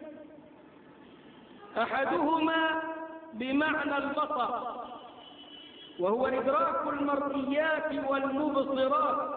أحدهما بمعنى البصر، وهو إدراك المرئيات والمبصرات.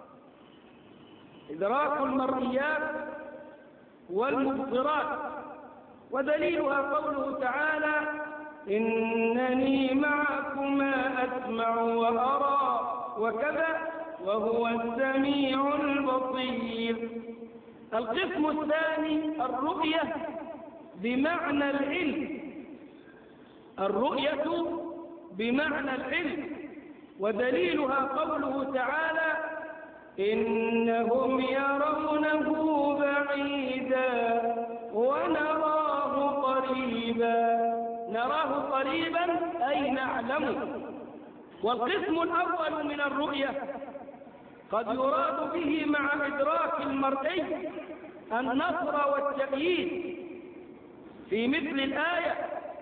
إدراك المرئيات والمبصرات، ودليلها قوله تعالى: إنني معكما أسمع وأرى وكذا وهو السميع البصير. القسم الثاني الرؤية بمعنى العلم، الرؤية بمعنى العلم، ودليلها قوله تعالى: إنهم يرونه بعيدا ونراه قريبا. نراه قريبا أي نعلمه. والقسم الأول من الرؤية قد يراد به مع إدراك المرئي النصر والتأييد، في مثل الآية: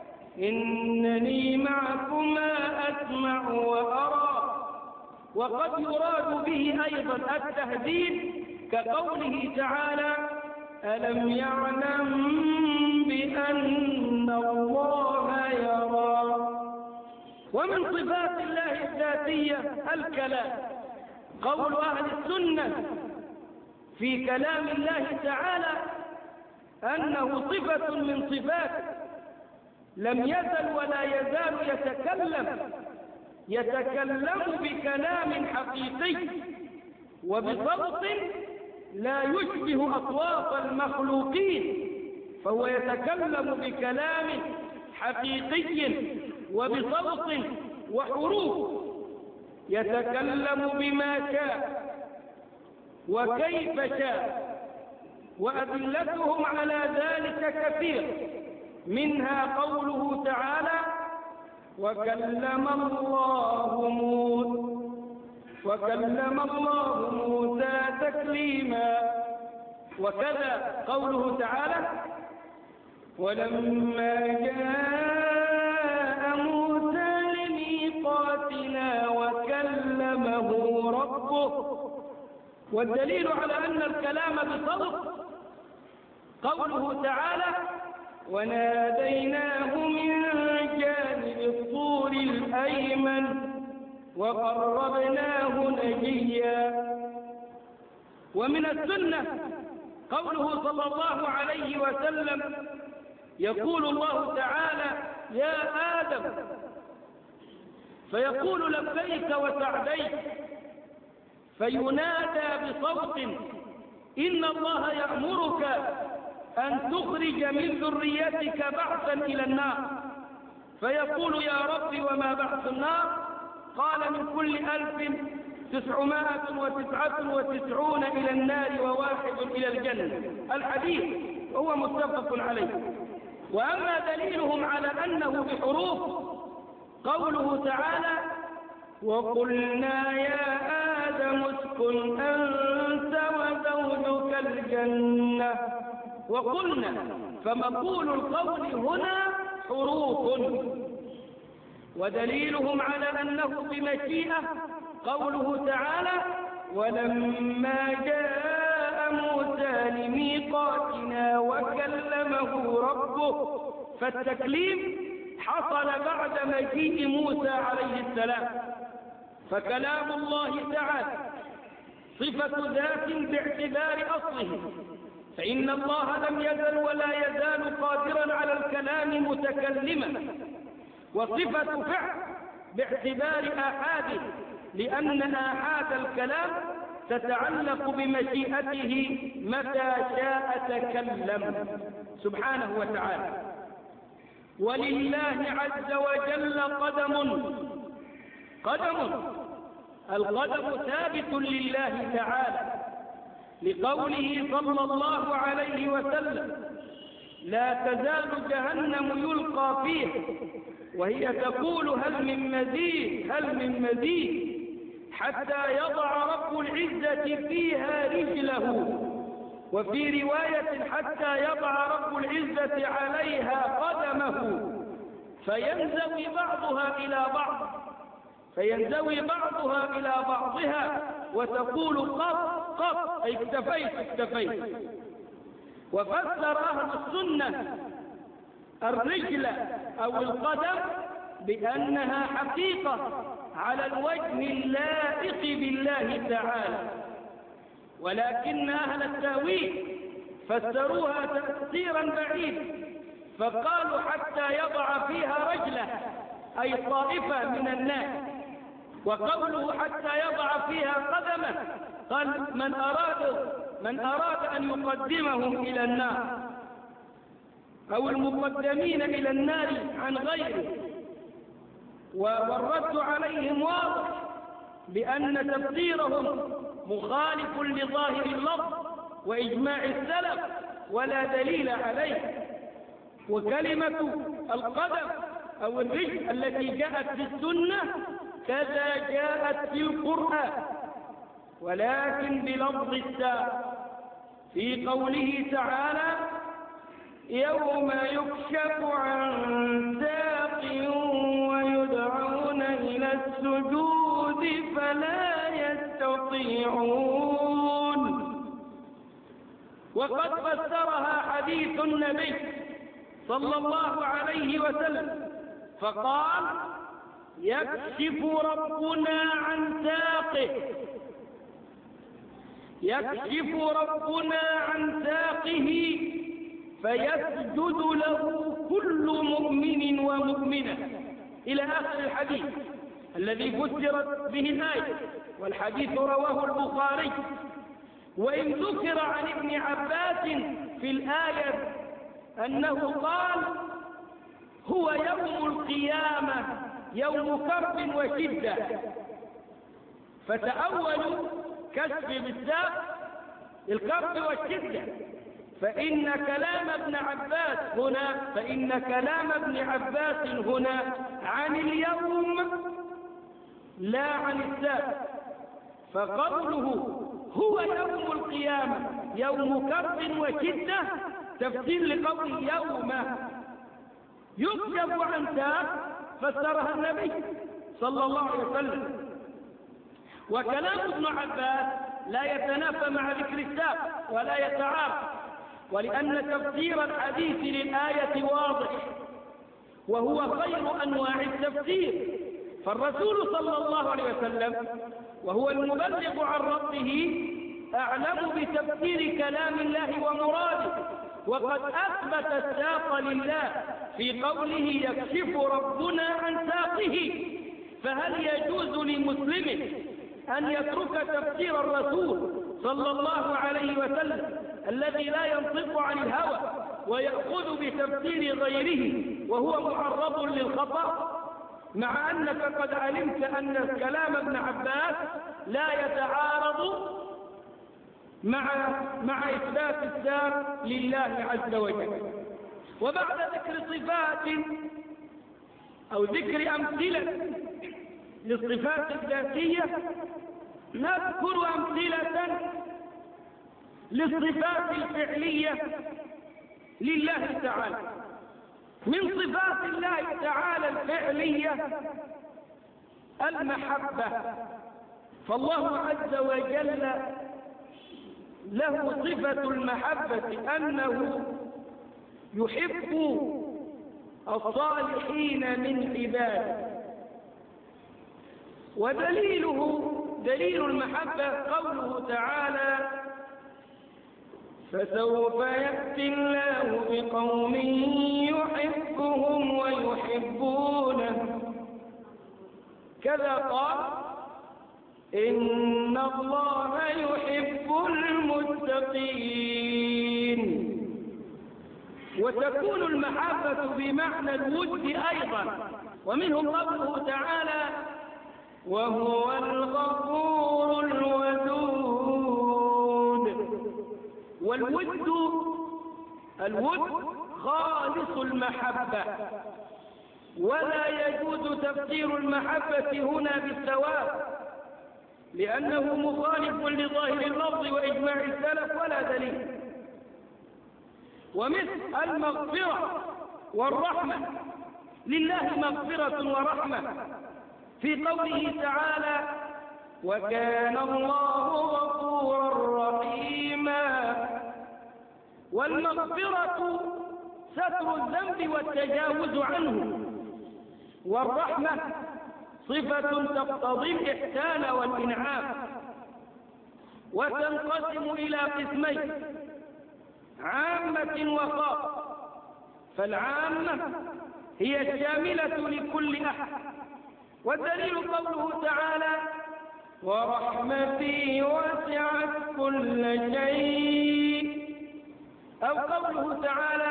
إنني معكما أسمع وأرى. وقد يراد به أيضا التهديد كقوله تعالى: ألم يعلم بأن الله يرى. ومن صفات الله الذاتية الكلام، قول أهل السنة في كلام الله تعالى أنه صفة من صفاته، لم يزل ولا يزال يتكلم يتكلم بكلام حقيقي وبصوت لا يشبه أصوات المخلوقين، فهو يتكلم بكلام حقيقي وبصوت وحروف، يتكلم بما شاء وكيف شاء، وأدلتهم على ذلك كثير، منها قوله تعالى: وكلم الله موسى وكلم الله موسى تكليما. وكذا قوله تعالى: ولما جاء موسى لميقاتنا وكلمه ربه ربه. والدليل على أن الكلام بصوت قوله تعالى: وناديناه من جانب الطور الأيمن وقربناه نجيا. ومن السنة قوله صلى الله عليه وسلم: يقول الله تعالى: يا آدم، فيقول لبيك وسعديك، فينادى بصوت: إن الله يأمرك أن تخرج من ذريتك بعثا إلى النار. فيقول: يا رب وما بعث النار؟ قال: من كل ألف تسعمائة وتسعة وتسعون إلى النار وواحد إلى الجنة. الحديث وهو متفق عليه. وأما دليلهم على أنه بحروف قوله تعالى: وقلنا يا آدم اسكن أنت وزوجك الجنة. وقلنا، فمقول القول هنا حروف. ودليلهم على أنه بمشيئة قوله تعالى: ولما جاء موسى لميقاتنا وكلمه ربه. فالتكليم حصل بعد مجيء موسى عليه السلام. فكلام الله تعالى صفة ذات باعتبار أصله، فإن الله لم يزل ولا يزال قادرا على الكلام متكلما. وصفة فعل باعتبار آحاده، لأن آحاد الكلام تتعلق بمشيئته متى شاء تكلم سبحانه وتعالى. ولله عز وجل قدم قدم القدم ثابت لله تعالى، لقوله صلى الله عليه وسلم: لا تزال جهنم يلقى فيه وهي تقول هل من مزيد هل من مزيد حتى يضع رب العزة فيها رجله. وفي رواية: حتى يضع رب العزة عليها قدمه فينزوي بعضها إلى بعض فينزوي بعضها إلى بعضها وتقول قط قط، أي اكتفيت اكتفيت. وفسر أهل السنة الرجل أو القدم بأنها حقيقة على الوجه اللائق بالله تعالى، ولكن أهل التأويل فسروها تفسيرا بعيدا، فقالوا حتى يضع فيها رجله، أي طائفة من الناس. وقوله حتى يضع فيها قدمه، قال من أراد من أراد أن يقدمهم إلى النار أو المقدمين إلى النار عن غيره. والرد عليهم واضح بأن تفسيرهم مخالف لظاهر اللفظ وإجماع السلف ولا دليل عليه. وكلمة القدم أو الرجل التي جاءت في السنة كذا جاءت في القرآن، ولكن بلفظ التاء في قوله تعالى: يوم يكشف عن ساق ويدعون إلى السجود فلا يستطيعون. وقد فسرها حديث النبي صلى الله عليه وسلم فقال: يكشف ربنا عن ساقه يكشف ربنا عن ساقه فيسجد له كل مؤمن ومؤمنة، إلى آخر الحديث الذي فسرت به الآية. والحديث رواه البخاري. وإن ذكر عن ابن عباس في الآية أنه قال: هو يوم القيامة يوم كرب وشدة، فتأولوا كشف بالساق الكرب والشدة، فإن كلام ابن عباس هنا فإن كلام ابن عباس هنا عن اليوم لا عن الساق. فقوله هو يوم القيامة يوم كرب وشدة تفسير لقوله يوم يكشف عن ساق، فسرها النبي صلى الله عليه وسلم. وكلام ابن عباس لا يتنافى مع ذكر الساق ولا يتعارض، ولأن تفسير الحديث للآية واضح وهو خير أنواع التفسير. فالرسول صلى الله عليه وسلم وهو المبلغ عن ربه أعلم بتفسير كلام الله ومراده، وقد أثبت الساق لله في قوله يكشف ربنا عن ساقه. فهل يجوز لمسلم أن يترك تفسير الرسول صلى الله عليه وسلم الذي لا ينطق عن الهوى ويأخذ بتفسير غيره وهو معرض للخطأ، مع أنك قد علمت أن كلام ابن عباس لا يتعارض مع مع إثبات الساق لله عز وجل؟ وبعد ذكر صفات أو ذكر أمثلة للصفات الذاتية نذكر أمثلة للصفات الفعلية لله تعالى. من صفات الله تعالى الفعلية المحبة، فالله عز وجل له صفة المحبة أنه يحب الصالحين من عباده. ودليله دليل المحبة قوله تعالى فسوف يأتي الله بقوم يحبهم ويحبونه. كذا قال إن الله يحب المتقين. وتكون المحبة بمعنى الود أيضا، ومنهم قوله تعالى وهو الغفور الودود. والود الود خالص المحبة، ولا يجوز تفسير المحبة هنا بالثواب لأنه مخالف لظاهر اللفظ وإجماع السلف ولا دليل. ومثل المغفرة والرحمة، لله مغفرة ورحمة في قوله تعالى وكان الله غفورا رحيما. والمغفرة ستر الذنب والتجاوز عنه، والرحمة صفة تقتضي الإحسان والإنعام، وتنقسم إلى قسمين عامة وخاصة. فالعامة هي الشاملة لكل أحد، والدليل قوله تعالى ورحمتي وسعت كل شيء، أو قوله تعالى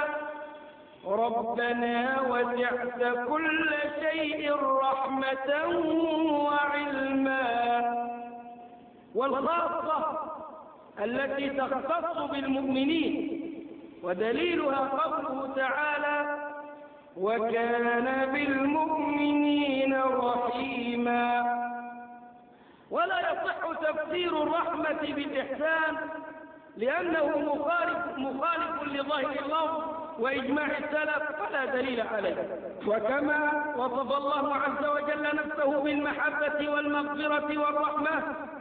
ربنا وسعت كل شيء رحمة وعلما. والخاصة التي تختص بالمؤمنين، ودليلها قوله تعالى وكان بالمؤمنين رحيما. ولا يصح تفسير الرحمة بالإحسان لأنه مخالف, مخالف لظاهر اللفظ وإجماع السلف فلا دليل عليه. وكما وصف الله عز وجل نفسه بالمحبة والمغفرة والرحمة،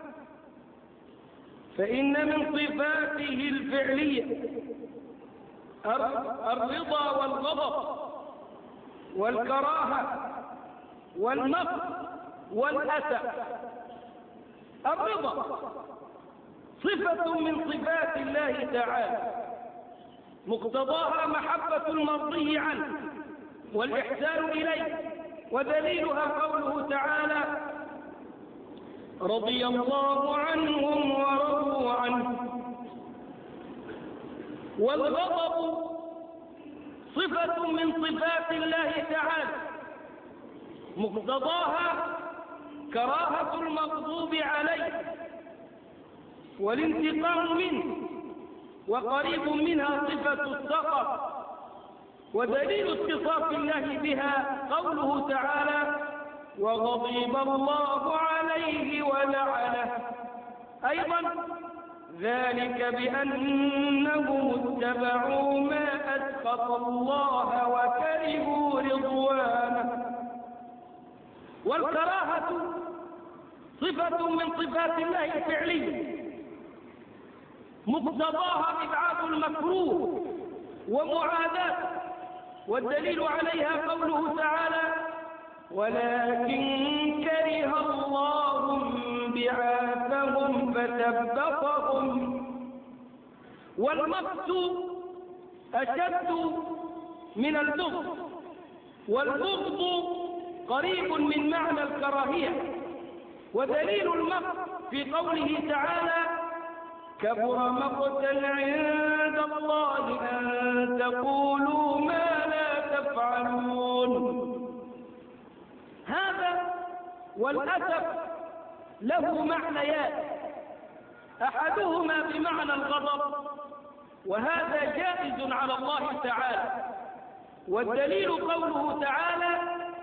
فإن من صفاته الفعلية الرضا والغضب والكراهة والنقص والأسى. الرضا صفة من صفات الله تعالى مقتضاها محبة المرضي عنه والإحسان إليه، ودليلها قوله تعالى رضي الله عنهم ورضوا عنه. والغضب صفة من صفات الله تعالى مقتضاها كراهة المغضوب عليه والانتقام منه، وقريب منها صفة السخط. ودليل اتصاف الله بها قوله تعالى وغضب الله عليه ولعنه. أيضا ذلك بأنهم اتبعوا ما أسخط الله وكرهوا رضوانه. والكراهة صفة من صفات الله الفعلية مقتضاها إبعاد المكروه ومعاداة، والدليل عليها قوله تعالى: ولكن كره الله بعاثهم فثبطهم. والمقت أشد من البغض، والبغض قريب من معنى الكراهية. ودليل المقت في قوله تعالى: كبر مقتا عند الله أن تقولوا ما لا تفعلون. هذا والأسف له معنيان، أحدهما بمعنى الغضب، وهذا جائز على الله تعالى. والدليل قوله تعالى: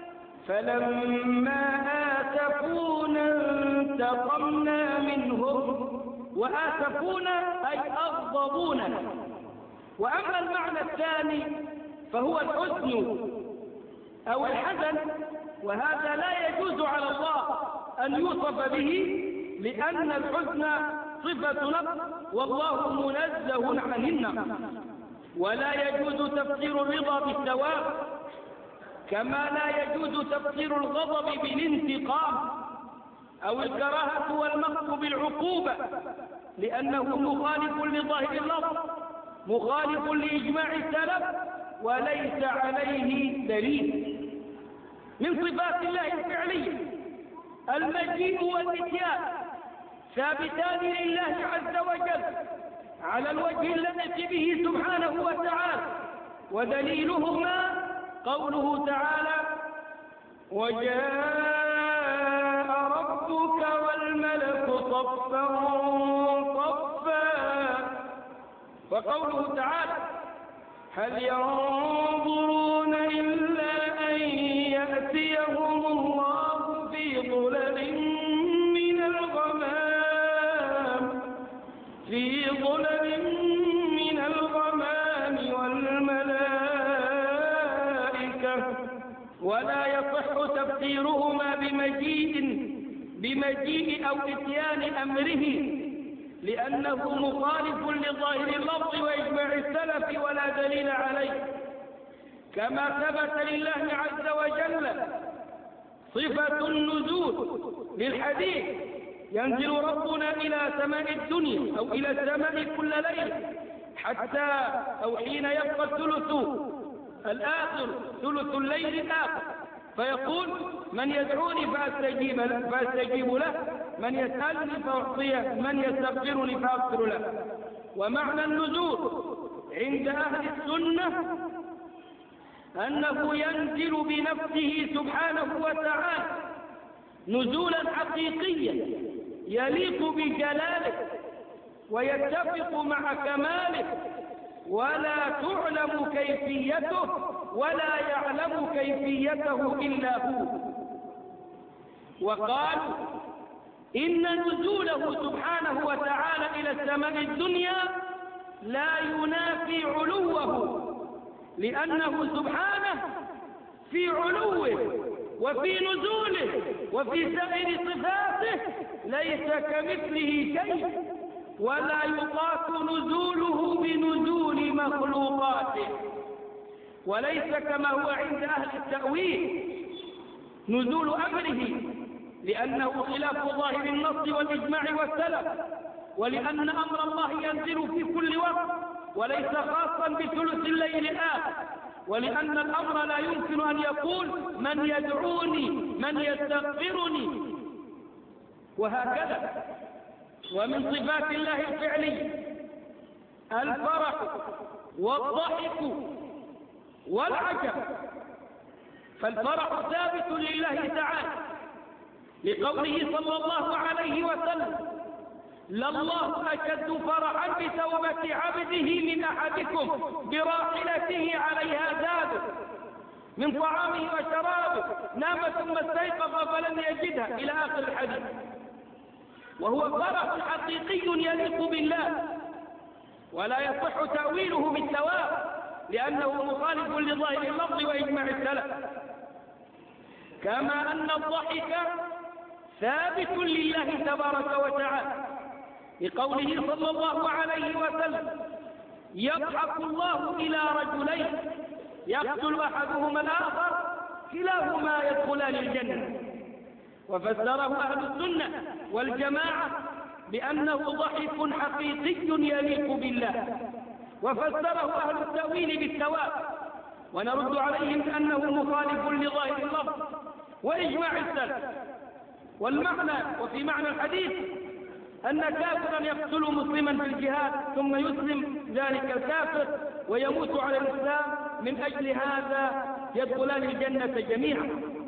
فلما آسفونا انتقمنا منهم. وآسفونا أي أغضبونا. وأما المعنى الثاني فهو الحزن أو الحزن، وهذا لا يجوز على الله أن يوصف به، لأن الحزن صفة نقص والله منزه عنهن. ولا يجوز تفسير الرضا بالثواب، كما لا يجوز تفسير الغضب بالانتقام أو الكراهة والمقت بالعقوبة، لأنه مخالف لظاهر اللفظ، مخالف لإجماع السلف، وليس عليه دليل. من صفات الله الفعلية المجيء والإتيان ثابتان لله عز وجل على الوجه الذي به سبحانه وتعالى، ودليلهما قوله تعالى: وجاء ربك والملك صفا صفا. وقوله تعالى: هل ينظرون إلا أن يأتيهم الله في ظلل من الغمام في ظلل من الغمام والملائكة. ولا يصح تفسيرهما بمجيء بمجيء أو إتيان أمره، لأنه مخالف لظاهر اللفظ وإجماع السلف، ولا دليل عليه. كما ثبت لله عز وجل صفة النزول للحديث: ينزل ربنا إلى سماء الدنيا أو إلى السماء كل ليلة حتى أو حين يبقى الثلث الآخر ثلث الليل الآخر، فيقول: من يدعوني فأستجيب له, فأستجيب له من يسألني فأعطيه، من يستغفرني فأغفر له. ومعنى النزول عند أهل السنة أنه ينزل بنفسه سبحانه وتعالى نزولا حقيقيا يليق بجلاله ويتفق مع كماله، ولا تعلم كيفيته ولا يعلم كيفيته إلا هو. وقال: إن نزوله سبحانه وتعالى إلى السماء الدنيا لا ينافي علوه، لأنه سبحانه في علوه وفي نزوله وفي سائر صفاته ليس كمثله شيء، ولا يقاس نزوله بنزول مخلوقاته. وليس كما هو عند أهل التأويل نزول أمره، لأنه خلاف ظاهر النص والإجماع والسلف، ولأن أمر الله ينزل في كل وقت وليس خاصا بثلث الليل الآخر، ولأن الأمر لا يمكن أن يقول: من يدعوني، من يستغفرني، وهكذا. ومن صفات الله الفعلية الفرح والضحك والعجب. فالفرح ثابت لله تعالى لقوله صلى الله عليه وسلم: لله أشد فرحا بتوبة عبده من أحدكم براحلته عليها زاد من طعامه وشرابه، نام ثم استيقظ فلم يجدها، إلى آخر الحديث. وهو فرح حقيقي يليق بالله، ولا يصح تأويله بالثواب، لأنه مخالف لظاهر اللفظ وإجماع السلف. كما أن الضحك ثابت لله تبارك وتعالى لقوله صلى الله عليه وسلم: يضحك الله إلى رجلين يقتل أحدهما الآخر كلاهما يدخلان الجنة. وفسره أهل السنة والجماعة بأنه ضحك حقيقي يليق بالله، وفسره أهل التأويل بالثواب، ونرد عليهم بأنه مخالف لظاهر اللفظ وإجماع السلف. والمعنى وفي معنى الحديث أن كافرا يقتل مسلما في الجهاد ثم يسلم ذلك الكافر ويموت على الإسلام، من أجل هذا يدخلان الجنة جميعا.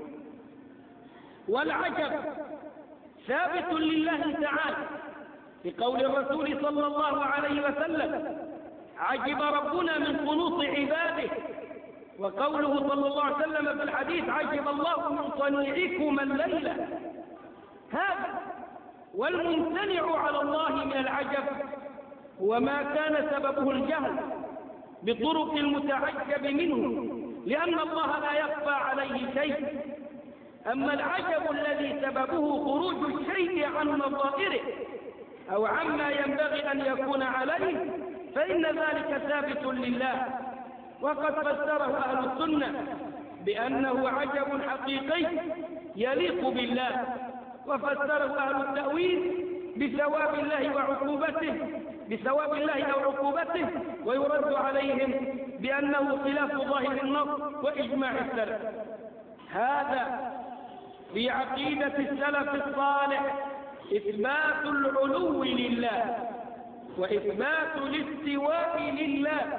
والعجب ثابت لله تعالى بقول الرسول صلى الله عليه وسلم: عجب ربنا من قنوط عباده. وقوله صلى الله عليه وسلم في الحديث: عجب الله من صنيعكم الليلة. هذا والممتنع على الله من العجب وما كان سببه الجهل بطرق المتعجب منه، لأن الله لا يخفى عليه شيء. أما العجب الذي سببه خروج الشيء عن نظائره أو عما ينبغي أن يكون عليه فإن ذلك ثابت لله، وقد فسره أهل السنة بأنه عجب حقيقي يليق بالله، وفسره أهل التأويل بثواب الله وعقوبته بثواب الله أو عقوبته، ويرد عليهم بأنه خلاف ظاهر النص وإجماع السلف. هذا في عقيدة السلف الصالح إثبات العلو لله وإثبات الاستواء لله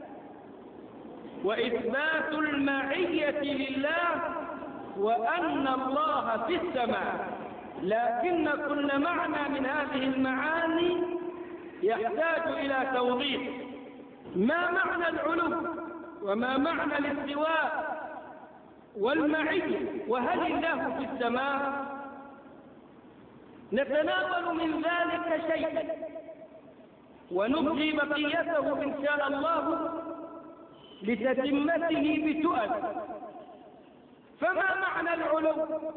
وإثبات المعية لله، وأن الله في السماء. لكن كل معنى من هذه المعاني يحتاج إلى توضيح. ما معنى العلو وما معنى الاستواء والمعية، وهل الله في السماء؟ نتناول من ذلك شيئا ونبقي بقيته إن شاء الله لتتمته بتؤل. فما معنى العلو؟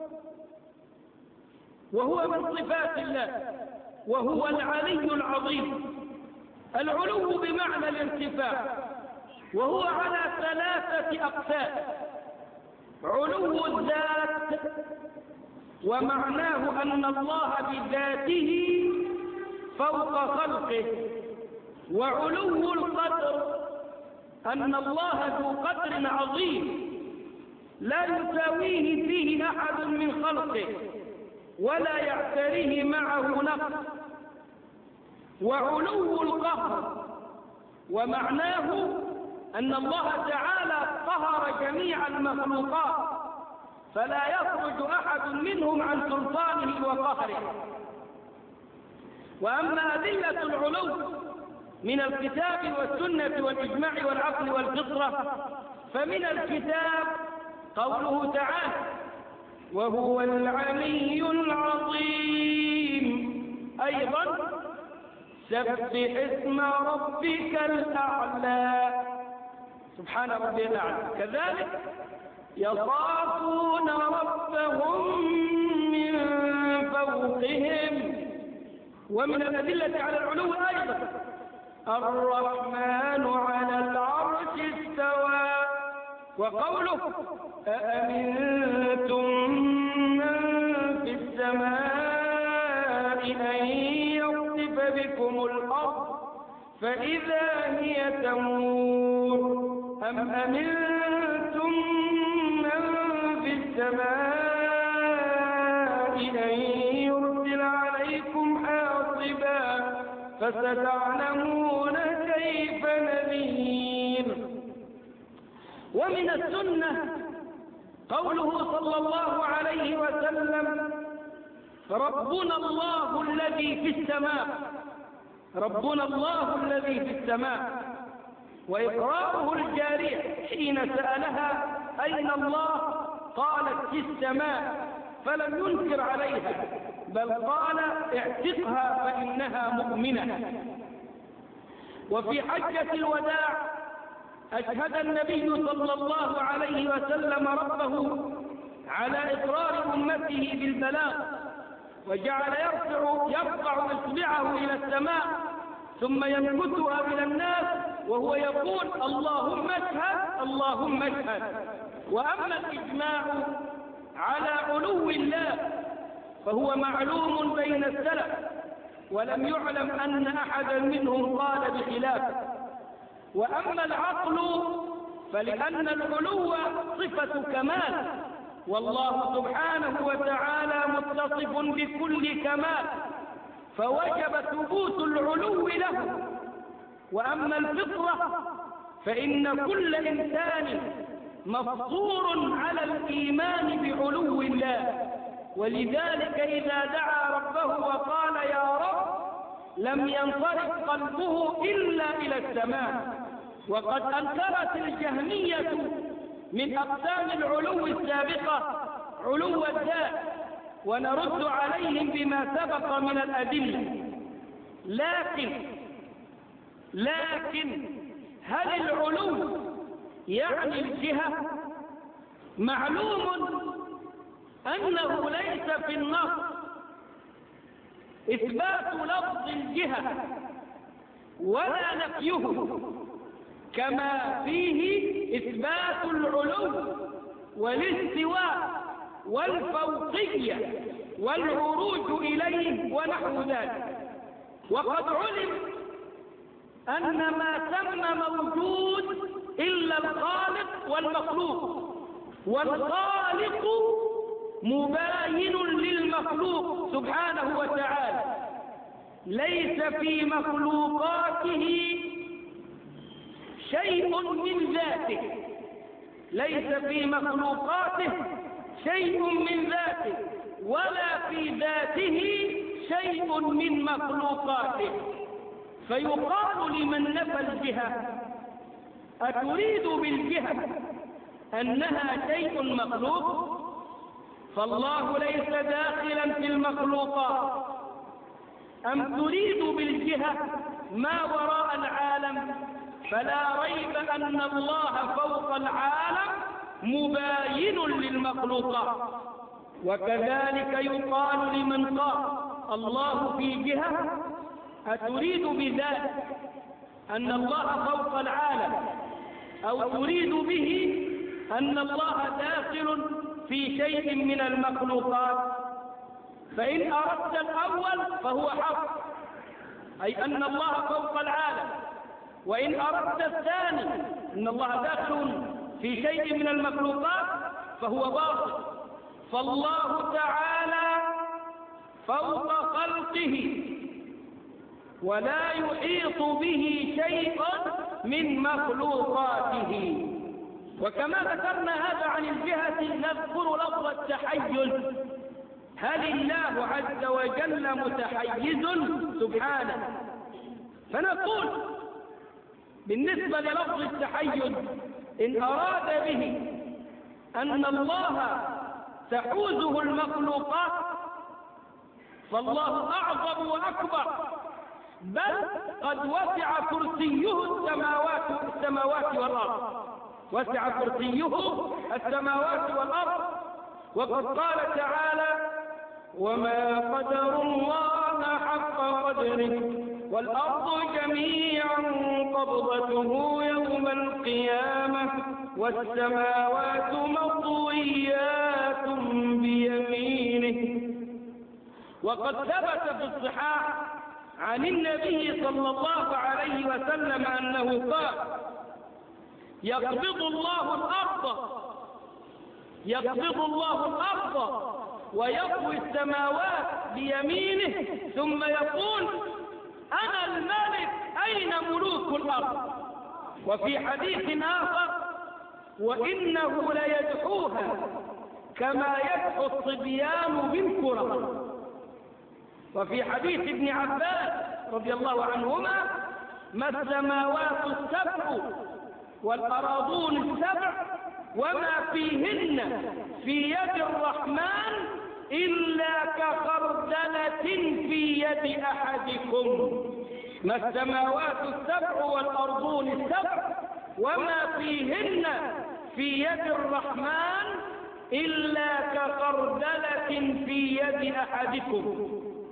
وهو من صفات الله، وهو العلي العظيم. العلو بمعنى الارتفاع، وهو على ثلاثة أقسام: علو الذات، ومعناه أن الله بذاته فوق خلقه، وعلو القدر، أن الله ذو قدر عظيم لا يساويه فيه أحد من خلقه ولا يعتريه معه نقص، وعلو القهر، ومعناه أن الله تعالى قهر جميع المخلوقات فلا يخرج أحد منهم عن سلطانه وقهره. وأما أدلة العلو من الكتاب والسنة والإجماع والعقل والفطرة، فمن الكتاب قوله تعالى: وهو العلي العظيم. أيضا: سبح اسم ربك الأعلى، سبحان ربي الأعلى. كذلك: يخافون ربهم من فوقهم. ومن الأدلة على العلو أيضا: الرحمن على العرش استوى. وقوله: أأمنتم من في السماء أن يخسف بكم الأرض فإذا هي تمور، أم أمنتم من في السماء أن يرسل عليكم حاصبا فستعلمون كيف نذير. ومن السنة قوله صلى الله عليه وسلم: ربنا الله الذي في السماء، ربنا الله الذي في السماء. وإقراره الجارية حين سألها أين الله قالت في السماء، فلم ينكر عليها بل قال: اعتقها فإنها مؤمنة. وفي حجة الوداع أشهد النبي صلى الله عليه وسلم ربه على إقرار أمته بالبلاغ وجعل يرفع يرفع إصبعه إلى السماء ثم ينكتها إلى الناس وهو يقول اللهم اشهد اللهم اشهد. وأما الإجماع على علو الله فهو معلوم بين السلف، ولم يعلم أن أحدا منهم قال بخلافه. وأما العقل فلأن العلو صفة كمال، والله سبحانه وتعالى متصف بكل كمال، فوجب ثبوت العلو له. وأما الفطرة فإن كل إنسان مفطور على الإيمان بعلو الله، ولذلك إذا دعا ربه وقال يا رب لم ينصرف قلبه إلا إلى السماء. وقد أنكرت الجهمية من أقسام العلو السابقة علو الذات، ونرد عليهم بما سبق من الأدلة. لكن لكن هل العلو يعني الجهة؟ معلوم أنه ليس في النص إثبات لفظ الجهة ولا نفيه، كما فيه إثبات العلو والاستواء والفوقية والعروج إليه ونحو ذلك. وقد علم أن ما تم موجود إلا الخالق والمخلوق، والخالق مباين للمخلوق سبحانه وتعالى، ليس في مخلوقاته شيء من ذاته، ليس في مخلوقاته شيء من ذاته، ولا في ذاته شيء من مخلوقاته. فيقال لمن نفى الجهة أتريد بالجهة أنها شيء مخلوق؟ فالله ليس داخلا في المخلوقات. أم تريد بالجهة ما وراء العالم؟ فلا ريب أن الله فوق العالم مباين للمخلوقات. وكذلك يقال لمن قال الله في جهة أتريد بذلك أن الله فوق العالم، أو تريد به أن الله داخل في شيء من المخلوقات؟ فإن أردت الأول فهو حق، أي أن الله فوق العالم. وإن أردت الثاني أن الله داخل في شيء من المخلوقات فهو باطل. فالله تعالى فوق خلقه ولا يحيط به شيء من مخلوقاته. وكما ذكرنا هذا عن الجهة نذكر لفظ التحيز. هل الله عز وجل متحيز سبحانه؟ فنقول بالنسبة للفظ التحيز إن أراد به أن الله تحوزه المخلوقات فالله أعظم وأكبر، بل قد وسع كرسيه السماوات السماوات والأرض، وسع كرسيه السماوات والأرض. وقد قال تعالى وما قدر الله حق قدره والأرض جميعا قبضته يوم القيامة والسماوات مطويات بيمينه. وقد ثبت في الصحاح عن النبي صلى الله عليه وسلم أنه قال يقبض الله الأرض يقبض الله الأرض ويطوي السماوات بيمينه ثم يقول أنا الملك أين ملوك الأرض. وفي حديث آخر وإنه ليدحوها كما يدحو الصبيان بالكرة. وفي حديث ابن عباس رضي الله عنهما ما السماوات السبع والأراضون السبع وما فيهن في يد الرحمن إلا كخردلة في يد أحدكم. ما السماوات السبع والأرضون السبع وما فيهن في يد الرحمن إلا كخردلة في يد أحدكم،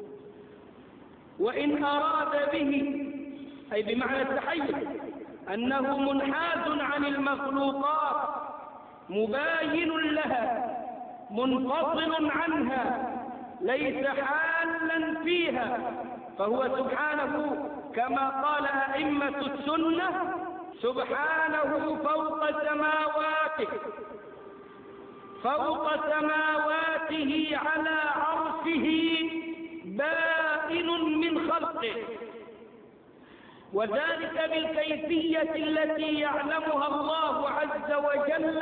وإن أراد به أي بمعنى التحيز أنه منحاز عن المخلوقات مباين لها منفصل عنها ليس حالا فيها، فهو سبحانه كما قال أئمة السنة سبحانه فوق سماواته فوق سماواته على عرشه بائن من خلقه، وذلك بالكيفية التي يعلمها الله عز وجل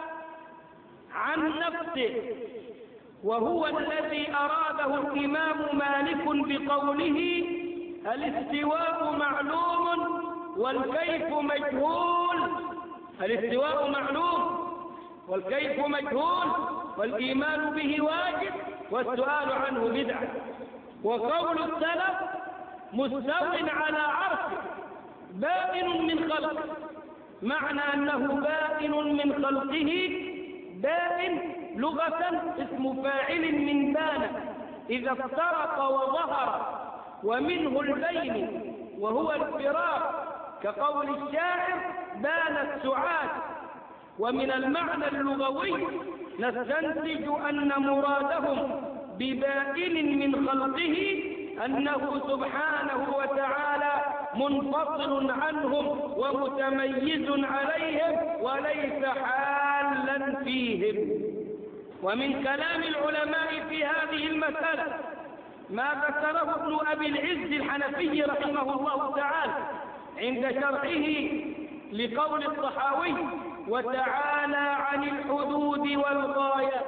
عن نفسه، وهو الذي أراده الإمام مالك بقوله الاستواء معلوم والكيف مجهول. الاستواء معلوم والكيف مجهول، والإيمان به واجب والسؤال عنه بدعة. وقول السلف مستو على عرشه بائن من خلقه، معنى أنه بائن من خلقه. بائن لغة اسم فاعل من بان إذا افترق وظهر، ومنه البين وهو الفراق، كقول الشاعر بان السعاد. ومن المعنى اللغوي نستنتج أن مرادهم ببائن من خلقه أنه سبحانه وتعالى منفصل عنهم ومتميز عليهم وليس حالا فيهم. ومن كلام العلماء في هذه المسألة ما ذكره ابن أبي العز الحنفي رحمه الله تعالى عند شرحه لقول الطحاوي وتعالى عن الحدود والغايات،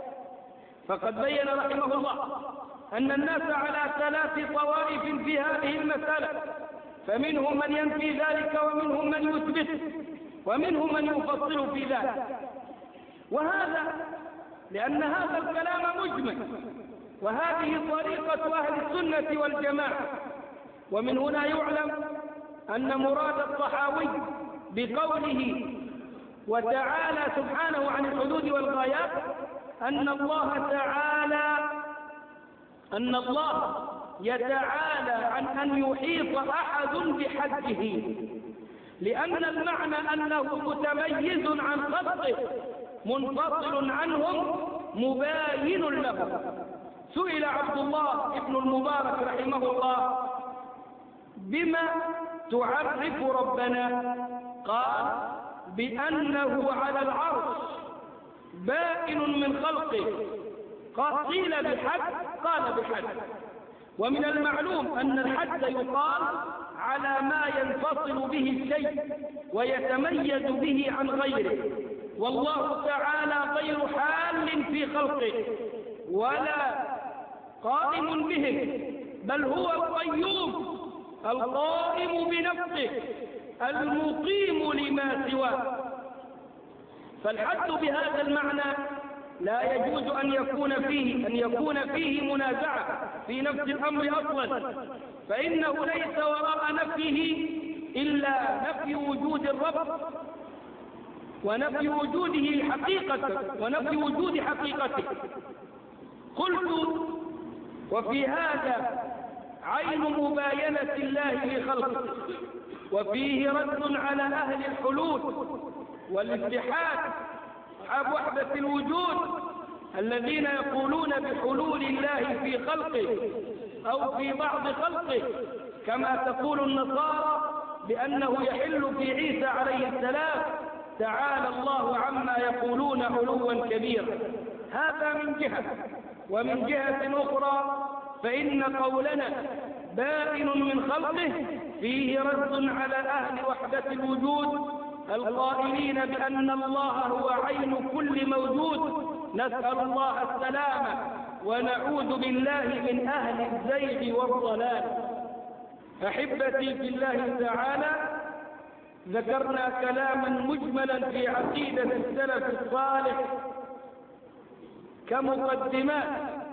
فقد بين رحمه الله أن الناس على ثلاث طوائف في هذه المسألة، فمنهم من ينفي ذلك ومنهم من يثبت ومنهم من يفصل في ذلك. وهذا لأن هذا الكلام مجمل، وهذه طريقة أهل السنة والجماعة. ومن هنا يعلم أن مراد الطحاوي بقوله وتعالى سبحانه عن الحدود والغايات أن الله تعالى أن الله يتعالى عن أن يحيط أحد بحده، لأن المعنى أنه متميز عن خلقه منفصل عنهم مباين له. سئل عبد الله ابن المبارك رحمه الله بما تعرف ربنا؟ قال بأنه على العرش بائن من خلقه. قيل بحد؟ قال بحد. ومن المعلوم أن الحد يقال على ما ينفصل به الشيء ويتميز به عن غيره، والله تعالى غير حال في خلقه ولا قائم بهم، بل هو القيوم القائم بنفسه المقيم لما سواه. فالحد بهذا المعنى لا يجوز أن يكون فيه أن يكون فيه منازعة في نفس الأمر أصلا، فإنه ليس وراء نفيه إلا نفي وجود الرب ونفي وجوده حقيقة ونفي وجود حقيقته. قلت وفي هذا عين مباينة الله لخلقه، وفيه رد على أهل الحلول والاتحاد أصحاب وحدة الوجود الذين يقولون بحلول الله في خلقه أو في بعض خلقه، كما تقول النصارى بأنه يحل في عيسى عليه السلام. تعالى الله عما يقولون علوا كبيرا. هذا من جهة. ومن جهة أخرى فإن قولنا بائن من خلقه فيه رد على أهل وحدة الوجود القائلين بأن الله هو عين كل موجود. نسأل الله السلامة ونعوذ بالله من أهل الزيغ والضلال. أحبتي في الله تعالى، ذكرنا كلاما مجملا في عقيدة السلف الصالح كمقدمات،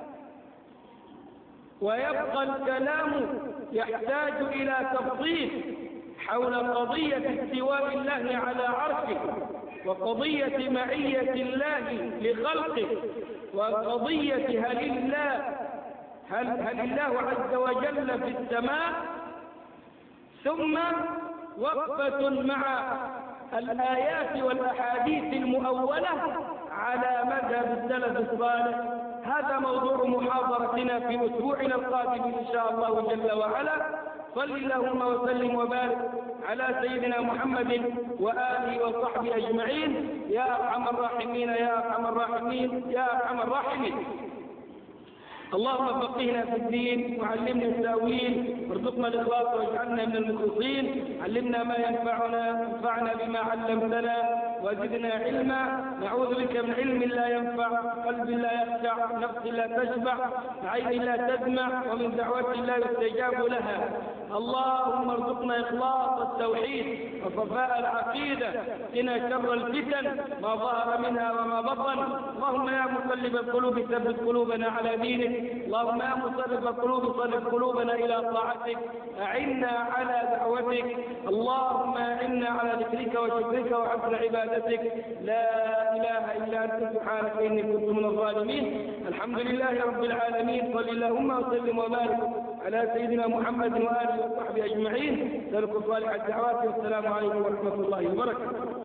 ويبقى الكلام يحتاج إلى تفصيل حول قضية استواء الله على عرشه وقضية معية الله لخلقه، وقضية هل الله هل, هل الله عز وجل في السماء، ثم وقفة مع الآيات والأحاديث المؤولة على مذهب السلف الصالح. هذا موضوع محاضرتنا في أسبوعنا القادم إن شاء الله جل وعلا. صل اللهم وسلم وبارك على سيدنا محمد وآله وصحبه أجمعين يا أرحم الراحمين يا أرحم الراحمين يا أرحم الراحمين. اللهم فقهنا في الدين وعلمنا التأويل وارزقنا الإخلاص واجعلنا من المخلصين. علمنا ما ينفعنا وانفعنا بما علمتنا وزدنا علما. نعوذ بك من علم لا ينفع، قلب لا يخشع، نفس لا تشبع، عين لا تدمع، ومن دعوة لا يستجاب لها. اللهم ارزقنا إخلاص التوحيد وصفاء العقيدة، قنا شر الفتن ما ظهر منها وما بطن. اللهم يا مقلب القلوب ثبت قلوبنا على دينك. اللهم يا مصرف القلوب صرف قلوبنا إلى طاعتك. أعنا على دعوتك. اللهم أعنا على ذكرك وشكرك وحسن عبادتك. لا إله إلا أنت سبحانك إني كنت من الظالمين. الحمد لله رب العالمين. صل اللهم وسلم وبارك على سيدنا محمد وآله وصحبه أجمعين. نسألكم صالح الدعوات والسلام عليكم ورحمة الله وبركاته.